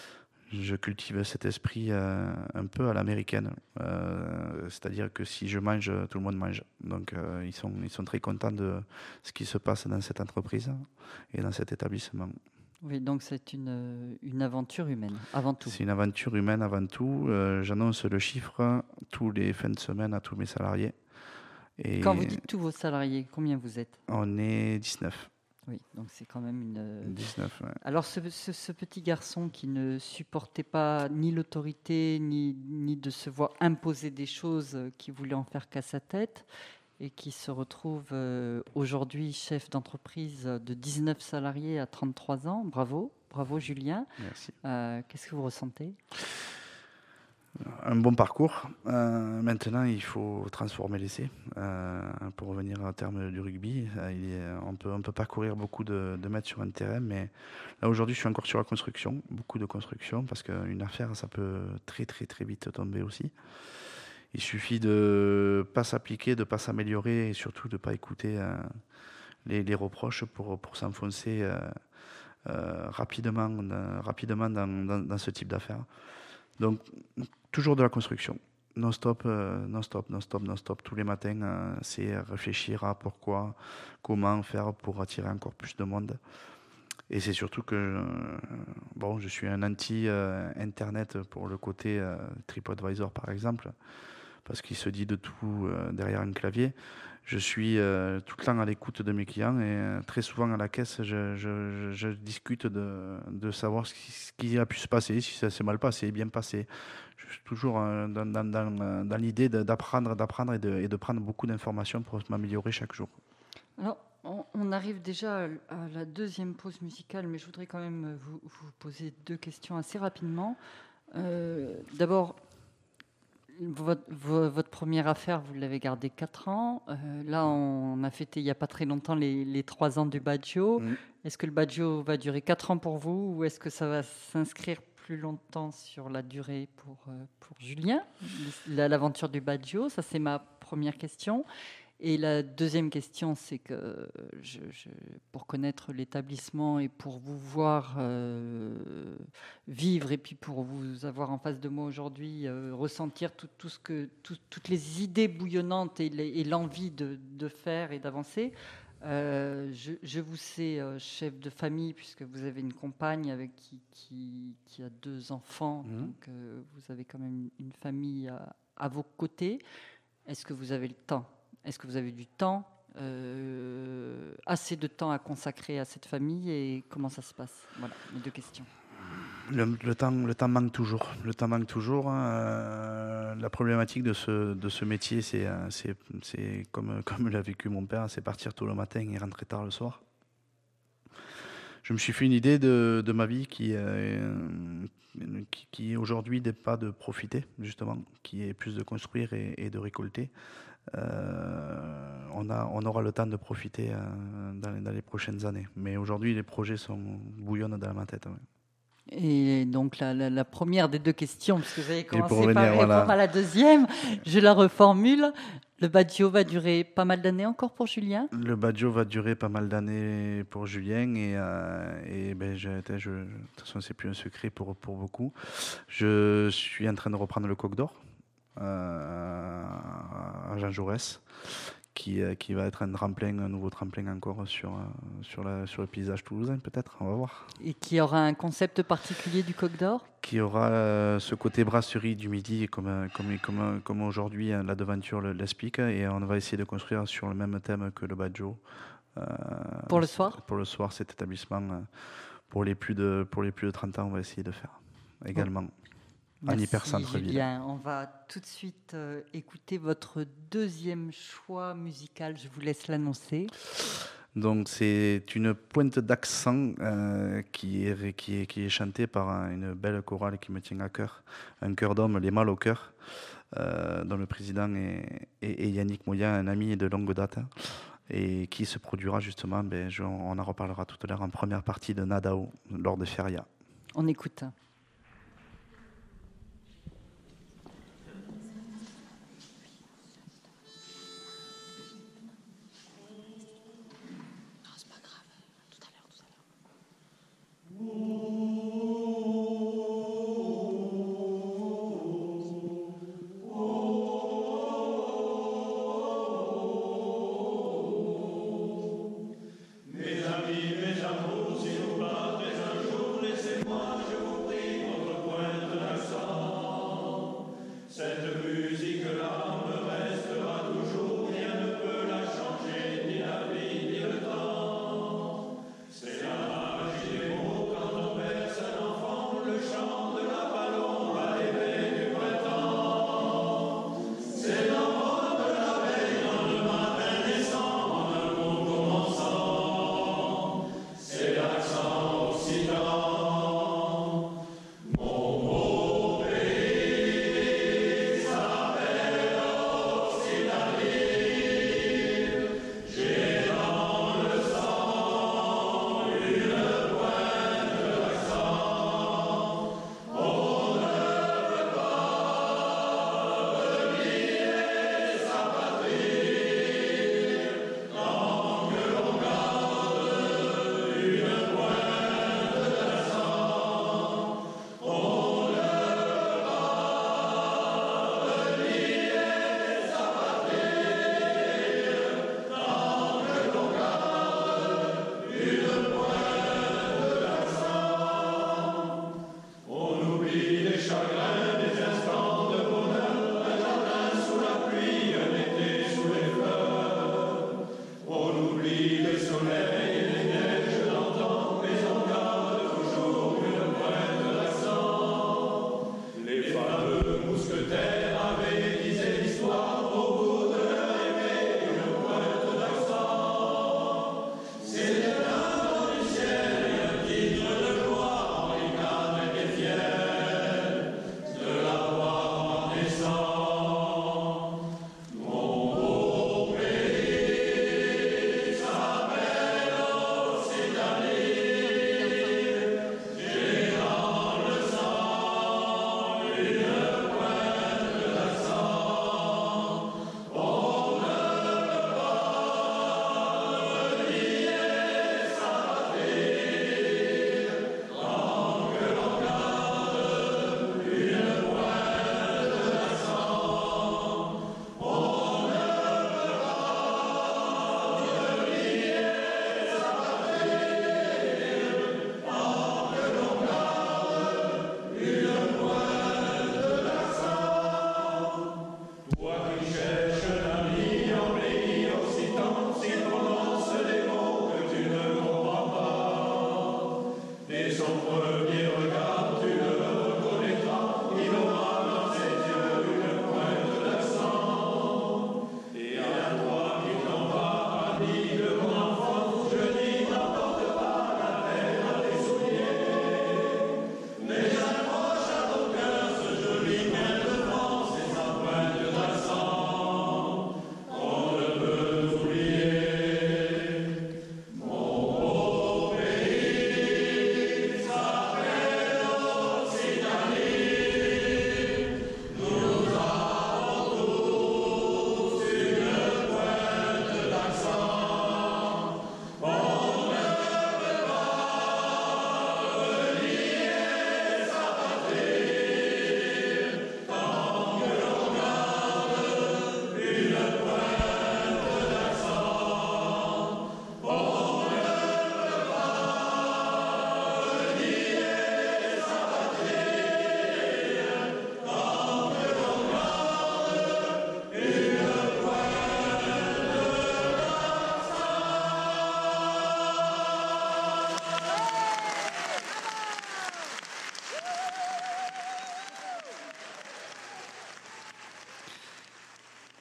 Je cultive cet esprit euh, un peu à l'américaine, euh, c'est-à-dire que si je mange, tout le monde mange. Donc euh, ils sont, ils sont très contents de ce qui se passe dans cette entreprise et dans cet établissement. Oui, donc c'est une, une aventure humaine, avant tout. C'est une aventure humaine avant tout. Euh, j'annonce le chiffre tous les fins de semaine à tous mes salariés. Et quand vous dites tous vos salariés, combien vous êtes ? On est dix-neuf. Oui, donc c'est quand même une... dix-neuf, ouais. Alors ce, ce, ce petit garçon qui ne supportait pas ni l'autorité, ni, ni de se voir imposer des choses, qui voulait en faire qu'à sa tête, et qui se retrouve euh, aujourd'hui chef d'entreprise de dix-neuf salariés à trente-trois ans. Bravo, bravo Julien. Merci. Euh, qu'est-ce que vous ressentez ? Un bon parcours. Euh, maintenant, il faut transformer l'essai. Euh, pour revenir au terme du rugby, euh, il est, on peut, on peut parcourir beaucoup de, de mètres sur un terrain, mais là aujourd'hui, je suis encore sur la construction, beaucoup de construction, parce qu'une affaire, ça peut très très très vite tomber aussi. Il suffit de ne pas s'appliquer, de ne pas s'améliorer et surtout de ne pas écouter euh, les, les reproches pour, pour s'enfoncer euh, euh, rapidement, euh, rapidement dans, dans, dans ce type d'affaires. Donc, toujours de la construction. Non-stop, euh, non-stop, non-stop, non-stop. Tous les matins, euh, c'est réfléchir à pourquoi, comment faire pour attirer encore plus de monde. Et c'est surtout que euh, bon, je suis un anti-Internet euh, pour le côté euh, TripAdvisor, par exemple, parce qu'il se dit de tout euh, derrière un clavier. Je suis euh, tout le temps à l'écoute de mes clients et euh, très souvent à la caisse, je, je, je, je discute de, de savoir ce qui, ce qui a pu se passer, si ça s'est mal passé, bien passé. Je suis toujours euh, dans, dans, dans, dans l'idée de, d'apprendre, d'apprendre et de, et de prendre beaucoup d'informations pour m'améliorer chaque jour. Alors, on, on arrive déjà à la deuxième pause musicale, mais je voudrais quand même vous, vous poser deux questions assez rapidement. Euh, d'abord, Votre, votre première affaire, vous l'avez gardée quatre ans. Euh, là, on a fêté il n'y a pas très longtemps les, les trois ans du Baggio. Mmh. Est-ce que le Baggio va durer quatre ans pour vous ou est-ce que ça va s'inscrire plus longtemps sur la durée pour, pour Julien, l'aventure du Baggio? Ça, c'est ma première question. Et la deuxième question, c'est que je, je, pour connaître l'établissement et pour vous voir euh, vivre et puis pour vous avoir en face de moi aujourd'hui, euh, ressentir tout, tout ce que, tout, toutes les idées bouillonnantes et, les, et l'envie de, de faire et d'avancer, euh, je, je vous sais euh, chef de famille puisque vous avez une compagne avec qui, qui, qui a deux enfants, mmh. donc euh, vous avez quand même une famille à, à vos côtés. Est-ce que vous avez le temps ? Est-ce que vous avez du temps, euh, assez de temps à consacrer à cette famille et comment ça se passe ? Voilà, mes deux questions. Le, le, temps, le temps manque toujours. Le temps manque toujours. Euh, la problématique de ce, de ce métier, c'est, c'est, c'est comme, comme l'a vécu mon père, c'est partir tôt le matin et rentrer tard le soir. je me suis fait une idée de, de ma vie qui, euh, qui, qui aujourd'hui n'est pas de profiter, justement, qui est plus de construire et, et de récolter. Euh, on, a, on aura le temps de profiter euh, dans, les, dans les prochaines années. Mais aujourd'hui, les projets sont, bouillonnent dans ma tête. Ouais. Et donc la, la, la première des deux questions, parce que vous avez commencé revenir, par répondre voilà. à la deuxième, je la reformule. Le Baggio va durer pas mal d'années encore pour Julien ? Le Baggio va durer pas mal d'années pour Julien et, euh, et ben, je, je, de toute façon, c'est plus un secret pour, pour beaucoup. Je suis en train de reprendre le Coq d'Or euh, à Jean Jaurès. Qui, euh, qui va être un tremplin, un nouveau tremplin encore sur, euh, sur, la, sur le paysage toulousain, peut-être, on va voir. Et qui aura un concept particulier du Coq d'Or ? Qui aura euh, ce côté brasserie du Midi, comme, comme, comme, comme aujourd'hui hein, la devanture l'explique, et on va essayer de construire sur le même thème que le Baggio. Euh, pour le soir ? Pour le soir, cet établissement, euh, pour, les plus de, pour les plus de trente ans, on va essayer de faire également. Bon. En Merci, hyper-centre-ville. Julien. On va tout de suite euh, écouter votre deuxième choix musical. Je vous laisse l'annoncer. Donc c'est une pointe d'accent euh, qui, est, qui, est, qui est chantée par un, une belle chorale qui me tient à cœur, un chœur d'homme, les Mâles au cœur, euh, dont le président est, est, est Yannick Moya, un ami de longue date, et qui se produira justement, ben, je, on en reparlera tout à l'heure, en première partie de Nadao, lors de Feria. On écoute. Mes amis, mes amours, si vous partez un jour, laissez-moi, je vous prie.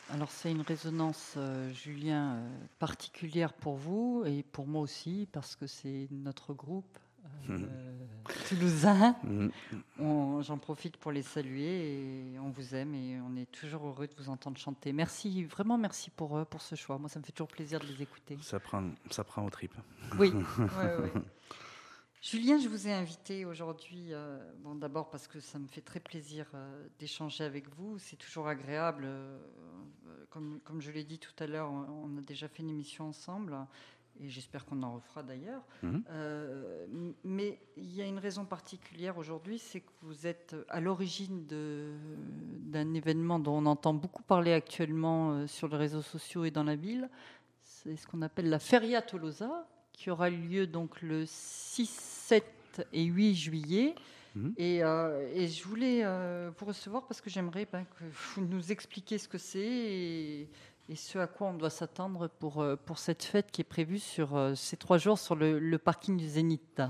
Alors c'est une résonance, euh, Julien, euh, particulière pour vous et pour moi aussi, parce que c'est notre groupe euh, Mmh. toulousain. Mmh. On- J'en profite pour les saluer et on vous aime et on est toujours heureux de vous entendre chanter. Merci, vraiment merci pour, euh, pour ce choix. Moi, ça me fait toujours plaisir de les écouter. Ça prend, ça prend aux tripes. Oui, ouais, ouais. Julien, je vous ai invité aujourd'hui, euh, bon, d'abord parce que ça me fait très plaisir euh, d'échanger avec vous. C'est toujours agréable. euh, comme, comme je l'ai dit tout à l'heure, on, on a déjà fait une émission ensemble et j'espère qu'on en refera d'ailleurs. Mhm. Euh, m- mais il y a une raison particulière aujourd'hui, c'est que vous êtes à l'origine de- d'un événement dont on entend beaucoup parler actuellement euh, sur les réseaux sociaux et dans la ville. C'est ce qu'on appelle la Feria Tolosa, qui aura lieu donc le six, sept et huit juillet. Mhm. Et, euh, et je voulais euh, vous recevoir parce que j'aimerais ben, que vous nous expliquiez ce que c'est et, et ce à quoi on doit s'attendre pour, euh, pour cette fête qui est prévue sur euh, ces trois jours sur le, le parking du Zénith.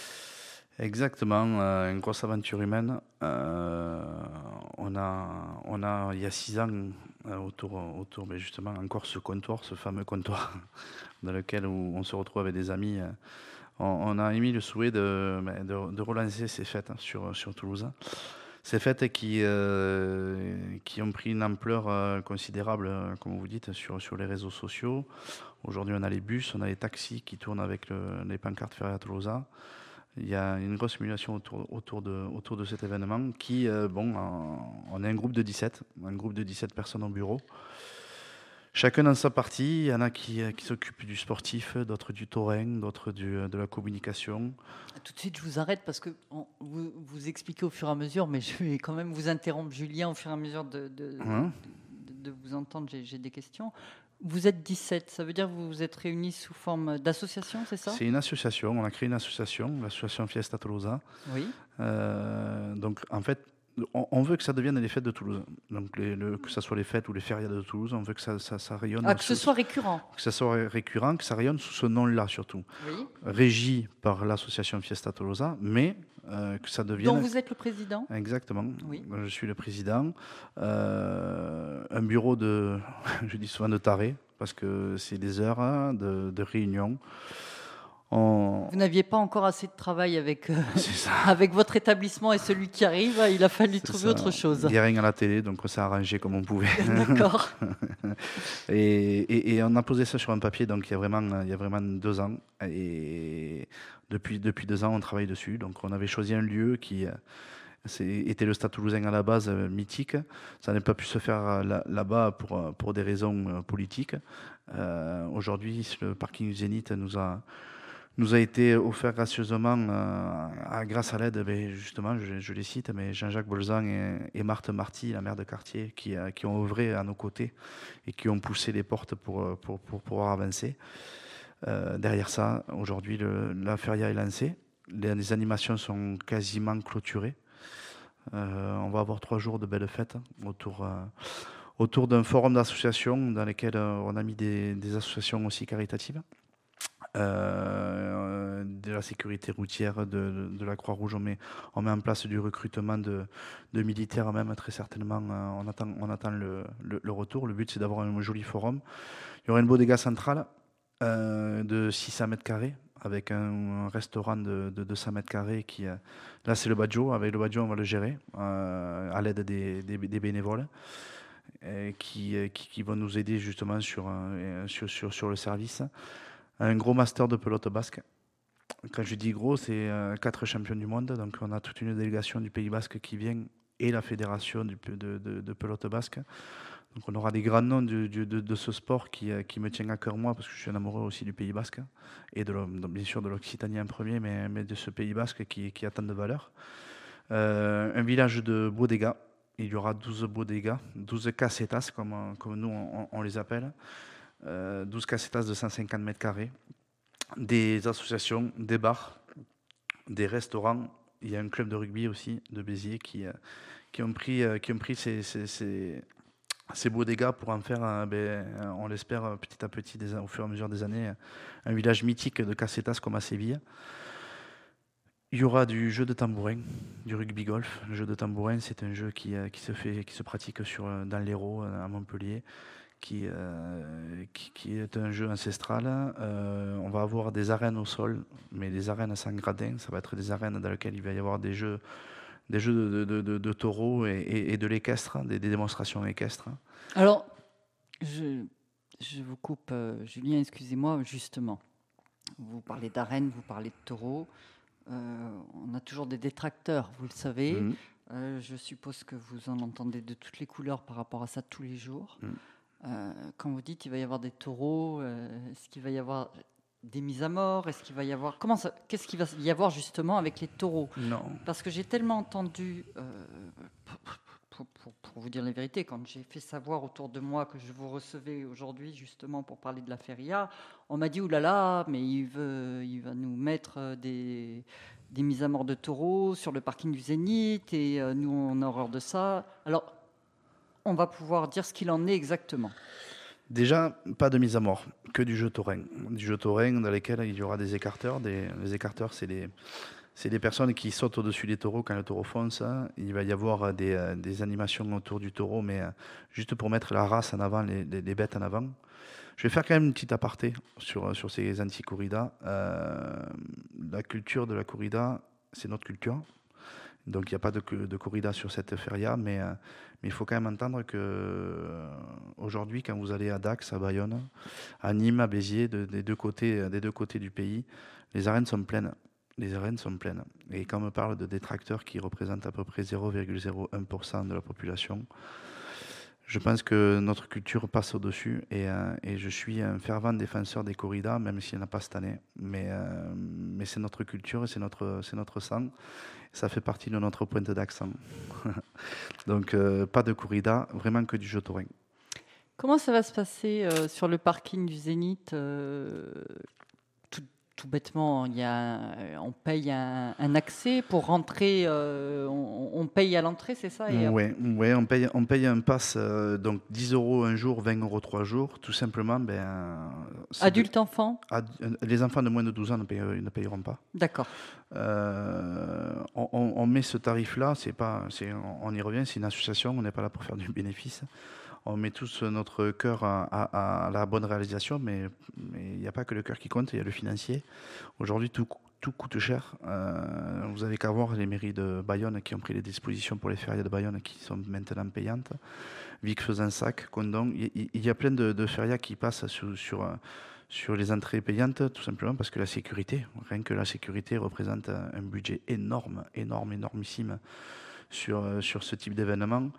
Exactement, euh, une grosse aventure humaine. Euh, on a, on a, il y a six ans, euh, autour, autour, mais justement, encore ce comptoir, ce fameux comptoir, dans lequel où on se retrouve avec des amis. euh, on, on a émis le souhait de, ben, de, de relancer ces fêtes hein, sur, sur Toulouse. Ces fêtes qui, euh, qui ont pris une ampleur euh, considérable, euh, comme vous dites, sur, sur les réseaux sociaux. Aujourd'hui, on a les bus, on a les taxis qui tournent avec le- les pancartes Feria Tolosa. Il y a une grosse simulation autour, autour, de, autour de cet événement qui, euh, bon, en- on est un groupe de dix-sept, un groupe de dix-sept personnes au bureau. Chacun dans sa partie, il y en a qui, euh, qui s'occupent du sportif, d'autres du taurin, d'autres du- de la communication. Tout de suite, je vous arrête parce que on- vous, vous expliquez au fur et à mesure, mais je vais quand même vous interrompre, Julien, au fur et à mesure de, de, Hein de- de vous entendre. J'ai j'ai des questions. Vous êtes dix-sept, ça veut dire que vous vous êtes réunis sous forme d'association, c'est ça? C'est une association, on a créé une association, l'association Fiesta Tolosa. Oui. Euh, donc en fait, on, on veut que ça devienne les fêtes de Toulouse. Donc les- le- que ce soit les fêtes ou les férias de Toulouse, on veut que ça, ça, ça rayonne, Ah, que ce sous- soit récurrent. que ça soit récurrent, que ça rayonne sous ce nom-là surtout. Oui. Régi par l'association Fiesta Tolosa, mais euh, que ça devienne... Dont vous êtes le président. Exactement. Oui. Je suis le président. Euh, un bureau de, je dis souvent de taré, parce que c'est des heures hein, de, de réunion. On... Vous n'aviez pas encore assez de travail avec, euh, C'est ça. avec votre établissement et celui qui arrive. Il a fallu C'est trouver ça. autre chose. Il n'y a rien à la télé, donc on s'est arrangé comme on pouvait. D'accord. et, et, et on a posé ça sur un papier, donc il y a vraiment, il y a vraiment deux ans. Et depuis, depuis deux ans, on travaille dessus. Donc on avait choisi un lieu qui euh, c'est- était le Stade Toulousain à la base, euh, mythique. Ça n'a pas pu se faire euh, là- là-bas pour, euh, pour des raisons euh, politiques. Euh, Aujourd'hui, le parking du Zénith nous a nous a été offert gracieusement euh, à- grâce à l'aide, ben, justement, je, je les cite, mais Jean-Jacques Bolzan et, et Marthe Marty, la maire de quartier, qui, euh, qui ont œuvré à nos côtés et qui ont poussé les portes pour, euh, pour, pour pouvoir avancer. Euh, derrière ça, aujourd'hui, le- la feria est lancée. Les, les animations sont quasiment clôturées. Euh, on va avoir trois jours de belles fêtes autour, euh, autour d'un forum d'associations dans lesquels euh, on a mis des, des associations aussi caritatives. Euh, de la sécurité routière, de, de, de la Croix-Rouge, on met, on met en place du recrutement de, de militaires même, très certainement. Euh, on attend, on attend le, le, le retour. Le but, c'est d'avoir un joli forum. Il y aura une bodega centrale euh, de six cents mètres carrés, avec un, un restaurant de, de deux cents mètres carrés. Qui, euh, là, c'est le Badjo. Avec le Badjo, on va le gérer euh, à l'aide des, des, des bénévoles. euh, Qui, qui, qui vont nous aider justement sur, euh, sur, sur, sur le service. Un gros master de pelote basque. Quand je dis gros, c'est euh, quatre champions du monde. Donc on a toute une délégation du Pays basque qui vient et la fédération du, de, de, de pelote basque. Donc on aura des grands noms du, du, de, de ce sport qui, euh, qui me tient à cœur moi, parce que je suis un amoureux aussi du Pays basque et de, donc, bien sûr de l'Occitanie en premier, mais, mais de ce Pays basque qui, qui a tant de valeur. Euh, un village de bodega. Il y aura douze bodegas, douze casetas comme, comme nous on, on les appelle. Euh, douze casetas de cent cinquante mètres carrés, des associations, des bars, des restaurants. Il y a un club de rugby aussi de Béziers qui, euh, qui ont pris, euh, qui ont pris ces, ces, ces, ces bodegas pour en faire, euh, ben, on l'espère petit à petit, des, au fur et à mesure des années, un village mythique de casetas comme à Séville. Il y aura du jeu de tambourin, du rugby golf. Le jeu de tambourin, c'est un jeu qui, euh, qui se fait, qui se pratique sur, euh, dans l'Hérault, euh, à Montpellier, qui, euh, qui, qui est un jeu ancestral. Euh, on va avoir des arènes au sol, mais des arènes sans gradins. Ça va être des arènes dans lesquelles il va y avoir des jeux, des jeux de, de, de, de taureaux et, et, et de l'équestre, des, des démonstrations équestres. Alors, je, je vous coupe, euh, Julien, excusez-moi, justement. Vous parlez d'arènes, vous parlez de taureaux. Euh, on a toujours des détracteurs, vous le savez. Mmh. Euh, je suppose que vous en entendez de toutes les couleurs par rapport à ça tous les jours. Mmh. Euh, quand vous dites qu'il va y avoir des taureaux, euh, est-ce qu'il va y avoir des mises à mort? Est-ce qu'il va y avoir comment ça, qu'est-ce qu'il va y avoir justement avec les taureaux? Non. Parce que j'ai tellement entendu, euh, pour, pour, pour vous dire la vérité, quand j'ai fait savoir autour de moi que je vous recevais aujourd'hui justement pour parler de la feria, on m'a dit oulala, là là, mais il veut, il va nous mettre des des mises à mort de taureaux sur le parking du Zénith et euh, nous on a horreur de ça. Alors on va pouvoir dire ce qu'il en est exactement. Déjà, pas de mise à mort, que du jeu taurin. Du jeu taurin dans lequel il y aura des écarteurs. Des, les écarteurs, c'est les, c'est des personnes qui sautent au-dessus des taureaux quand le taureau fonce. Il va y avoir des, des animations autour du taureau, mais juste pour mettre la race en avant, les, les, les bêtes en avant. Je vais faire quand même une petite aparté sur, sur ces anti-corridas. Euh, la culture de la corrida, c'est notre culture. Donc il n'y a pas de, de corrida sur cette feria, mais, euh, mais il faut quand même entendre que euh, aujourd'hui, quand vous allez à Dax, à Bayonne, à Nîmes, à Béziers, de, des, deux côtés, des deux côtés du pays, les arènes sont pleines. Les arènes sont pleines. Et quand on me parle de détracteurs qui représentent à peu près zéro virgule zéro un pour cent de la population, je pense que notre culture passe au-dessus et, euh, et je suis un fervent défenseur des corridas, même s'il n'y en a pas cette année. Mais, euh, mais c'est notre culture et c'est notre, c'est notre sang. Ça fait partie de notre pointe d'accent. Donc, euh, pas de corrida, vraiment que du jeu taurin. Comment ça va se passer euh, sur le parking du Zénith euh, tout, tout bêtement, il y a, on paye un, un accès pour rentrer, euh, on, on paye à l'entrée, c'est ça? Oui, ouais, ouais, on, paye, on paye un pass, euh, donc dix euros un jour, vingt euros trois jours, tout simplement. Ben, Adulte, de, enfant ad, Les enfants de moins de douze ans ne, paye, ne payeront pas. D'accord. Euh, on, on met ce tarif-là, c'est pas, c'est, on y revient, c'est une association, on n'est pas là pour faire du bénéfice. On met tous notre cœur à, à, à la bonne réalisation, mais il n'y a pas que le cœur qui compte, il y a le financier. Aujourd'hui, tout, tout coûte cher. Euh, vous avez qu'à voir les mairies de Bayonne qui ont pris les dispositions pour les férias de Bayonne qui sont maintenant payantes. Vic-Fezensac, Condon, il, il y a plein de, de férias qui passent sur, sur, sur les entrées payantes, tout simplement parce que la sécurité, rien que la sécurité représente un budget énorme, énorme, énormissime sur, sur ce type d'événement.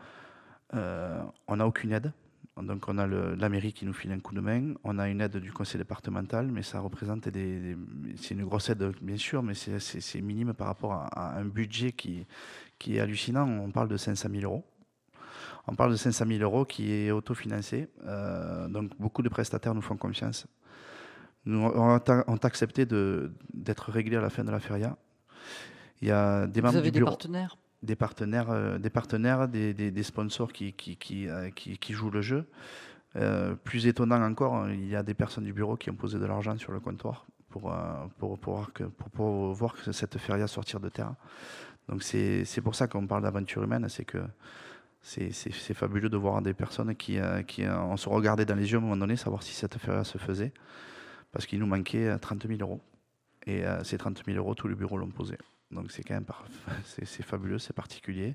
Euh, on n'a aucune aide, donc on a le, la mairie qui nous file un coup de main, on a une aide du conseil départemental, mais ça représente des, des c'est une grosse aide bien sûr, mais c'est, c'est, c'est minime par rapport à, à un budget qui, qui est hallucinant. On parle de cinq cent mille euros. On parle de cinq cent mille euros qui est autofinancé, euh, donc beaucoup de prestataires nous font confiance. Nous, on a, on a accepté de, d'être réglés à la fin de la feria. Il y a des membres Vous avez du bureau. Des partenaires Des partenaires, euh, des, partenaires des, des, des sponsors qui, qui, qui, euh, qui, qui jouent le jeu. Euh, plus étonnant encore, il y a des personnes du bureau qui ont posé de l'argent sur le comptoir pour, euh, pour, pour, voir, que, pour, pour voir que cette feria sortir de terre. Donc c'est, c'est pour ça qu'on parle d'aventure humaine, c'est que c'est, c'est, c'est fabuleux de voir des personnes qui, euh, qui euh, on se regardait dans les yeux à un moment donné, savoir si cette feria se faisait, parce qu'il nous manquait trente mille euros. Et euh, ces trente mille euros, tous les bureaux l'ont posé. Donc c'est quand même par... c'est, c'est fabuleux, c'est particulier.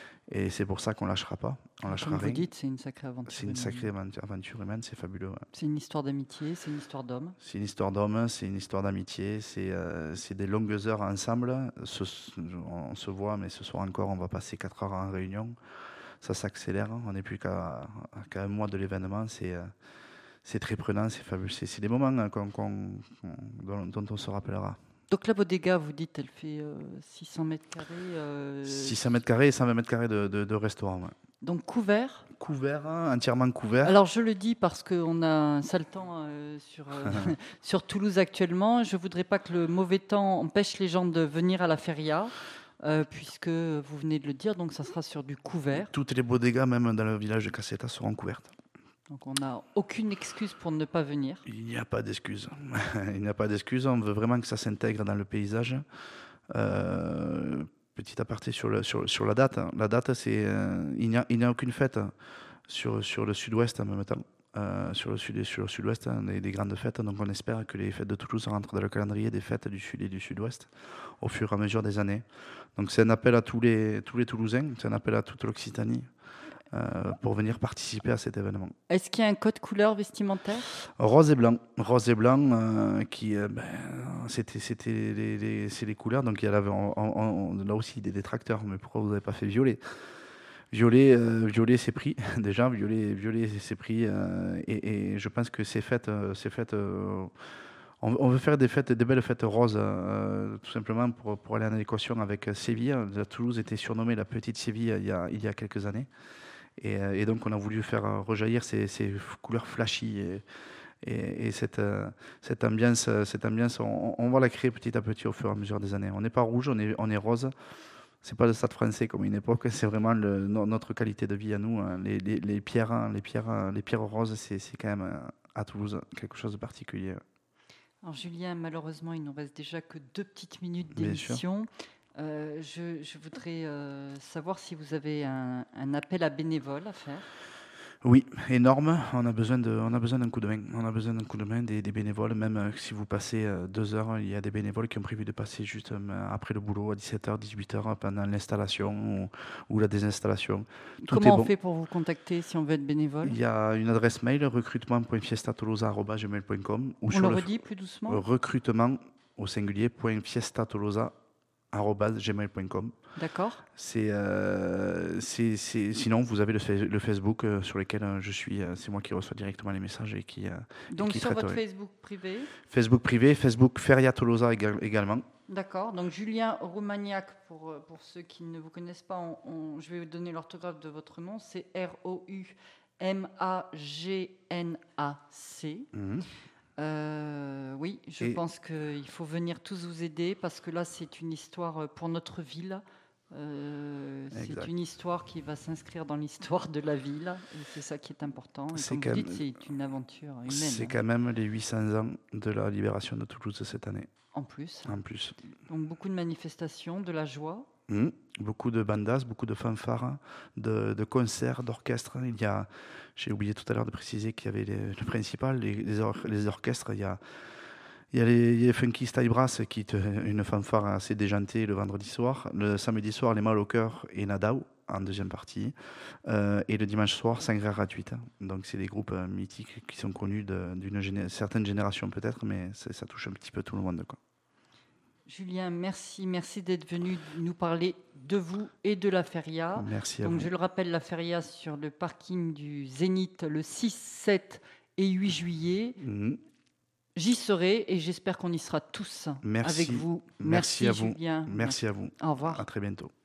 Et c'est pour ça qu'on ne lâchera pas. On lâchera Comme rien. vous dites, c'est une sacrée aventure C'est une sacrée humaine. aventure humaine, c'est fabuleux. Ouais. C'est une histoire d'amitié, c'est une histoire d'homme. C'est une histoire d'homme, c'est une histoire d'amitié, c'est, euh, c'est des longues heures ensemble. Ce, on se voit, mais ce soir encore, on va passer quatre heures en réunion. Ça s'accélère, on n'est plus qu'à, qu'à un mois de l'événement. C'est, euh, c'est très prenant, c'est fabuleux. C'est, c'est des moments qu'on, qu'on, dont, dont on se rappellera. Donc la bodega, vous dites, elle fait euh, six cents mètres carrés euh... six cents mètres carrés et cent vingt mètres carrés de, de, de restaurant. Ouais. Donc couvert Couvert, hein, entièrement couvert. Alors je le dis parce qu'on a un sale temps euh, sur, euh, sur Toulouse actuellement. Je ne voudrais pas que le mauvais temps empêche les gens de venir à la feria, euh, puisque vous venez de le dire, donc ça sera sur du couvert. Toutes les bodegas, même dans le village de Cassetta, seront couvertes. Donc on n'a aucune excuse pour ne pas venir. Il n'y a pas d'excuse. Il n'y a pas d'excuse. On veut vraiment que ça s'intègre dans le paysage. Euh, petit aparté sur, le, sur, sur la date. La date, c'est, euh, il n'y a, il n'y a aucune fête sur, sur le sud-ouest en même temps. Euh, sur le sud et sur le sud-ouest, hein, des, des grandes fêtes. Donc on espère que les fêtes de Toulouse rentrent dans le calendrier des fêtes du sud et du sud-ouest au fur et à mesure des années. Donc c'est un appel à tous les, tous les Toulousains, c'est un appel à toute l'Occitanie euh, pour venir participer à cet événement. Est-ce qu'il y a un code couleur vestimentaire ? Rose et blanc, rose et blanc, euh, qui, euh, ben, c'était, c'était les, les, c'est les couleurs. Donc il y avait on, on, on, là aussi des détracteurs. Mais pourquoi vous n'avez pas fait violet ? Violet, euh, violet c'est pris déjà. Violet, violet c'est pris. Euh, et, et je pense que ces fêtes, euh, ces fêtes, euh, on, on veut faire des fêtes, des belles fêtes roses, euh, tout simplement pour pour aller en adéquation avec Séville. La Toulouse était surnommée la petite Séville il y a il y a quelques années. Et, et donc on a voulu faire rejaillir ces, ces couleurs flashy. Et, Et, et cette, euh, cette ambiance, cette ambiance on, on va la créer petit à petit au fur et à mesure des années. On n'est pas rouge, on est, on est rose. C'est pas le Stade Français comme une époque, c'est vraiment le, no, notre qualité de vie à nous. Hein. Les, les, les pierres, les pierres, les pierres roses, c'est, c'est quand même à Toulouse quelque chose de particulier. Alors Julien, malheureusement, il nous reste déjà que deux petites minutes d'émission. Euh, je, je voudrais euh, savoir si vous avez un, un appel à bénévoles à faire. Oui, énorme. On a besoin de, on a besoin d'un coup de main. On a besoin d'un coup de main des, des bénévoles. Même euh, si vous passez euh, deux heures, il y a des bénévoles qui ont prévu de passer juste euh, après le boulot à dix-sept heures, dix-huit heures pendant l'installation ou, ou la désinstallation. Tout Comment est on bon. fait pour vous contacter si on veut être bénévole ? Il y a une adresse mail recrutement point fiesta-tolosa arobase gmail point com ou on sur le le redit plus doucement. recrutement au singulier point fiesta-tolosa arobase gmail point com. D'accord. C'est, euh, c'est, c'est, sinon, vous avez le, fa- le Facebook euh, sur lequel euh, je suis. Euh, c'est moi qui reçois directement les messages et qui. Euh, Donc et qui sur traite, votre ouais. Facebook privé. Facebook privé, Facebook Feria Tolosa éga- également. D'accord. Donc Julien Roumaniac, pour, pour ceux qui ne vous connaissent pas, on, on, je vais vous donner l'orthographe de votre nom. C'est R O U M A G N A C. Mmh. Euh, oui, je Et pense qu'il faut venir tous vous aider parce que là, c'est une histoire pour notre ville. Euh, c'est une histoire qui va s'inscrire dans l'histoire de la ville et c'est ça qui est important. Et c'est, comme vous dites, même, c'est une aventure humaine. C'est quand même les huit cents ans de la libération de Toulouse cette année. En plus. En plus. Donc beaucoup de manifestations, de la joie. Mmh. Beaucoup de bandas, beaucoup de fanfares, de, de concerts, d'orchestres. Il y a, j'ai oublié tout à l'heure de préciser qu'il y avait les, le principal, les, les, or, les orchestres. Il y a, il y a les, les Funky Style Brass, qui est une fanfare assez déjantée le vendredi soir. Le samedi soir, les Mal au Cœur et Nadao en deuxième partie. Euh, et le dimanche soir, Sangria gratuite. Donc c'est des groupes euh, mythiques qui sont connus de, d'une géné- certaine génération peut-être, mais ça touche un petit peu tout le monde, quoi. Julien, merci, merci d'être venu nous parler de vous et de la feria. Merci à Donc, vous. je le rappelle, la feria sur le parking du Zénith le six, sept et huit juillet. Mmh. J'y serai et j'espère qu'on y sera tous Merci. avec vous. Merci, Merci à vous. Julien. Merci à vous. Au revoir. À très bientôt.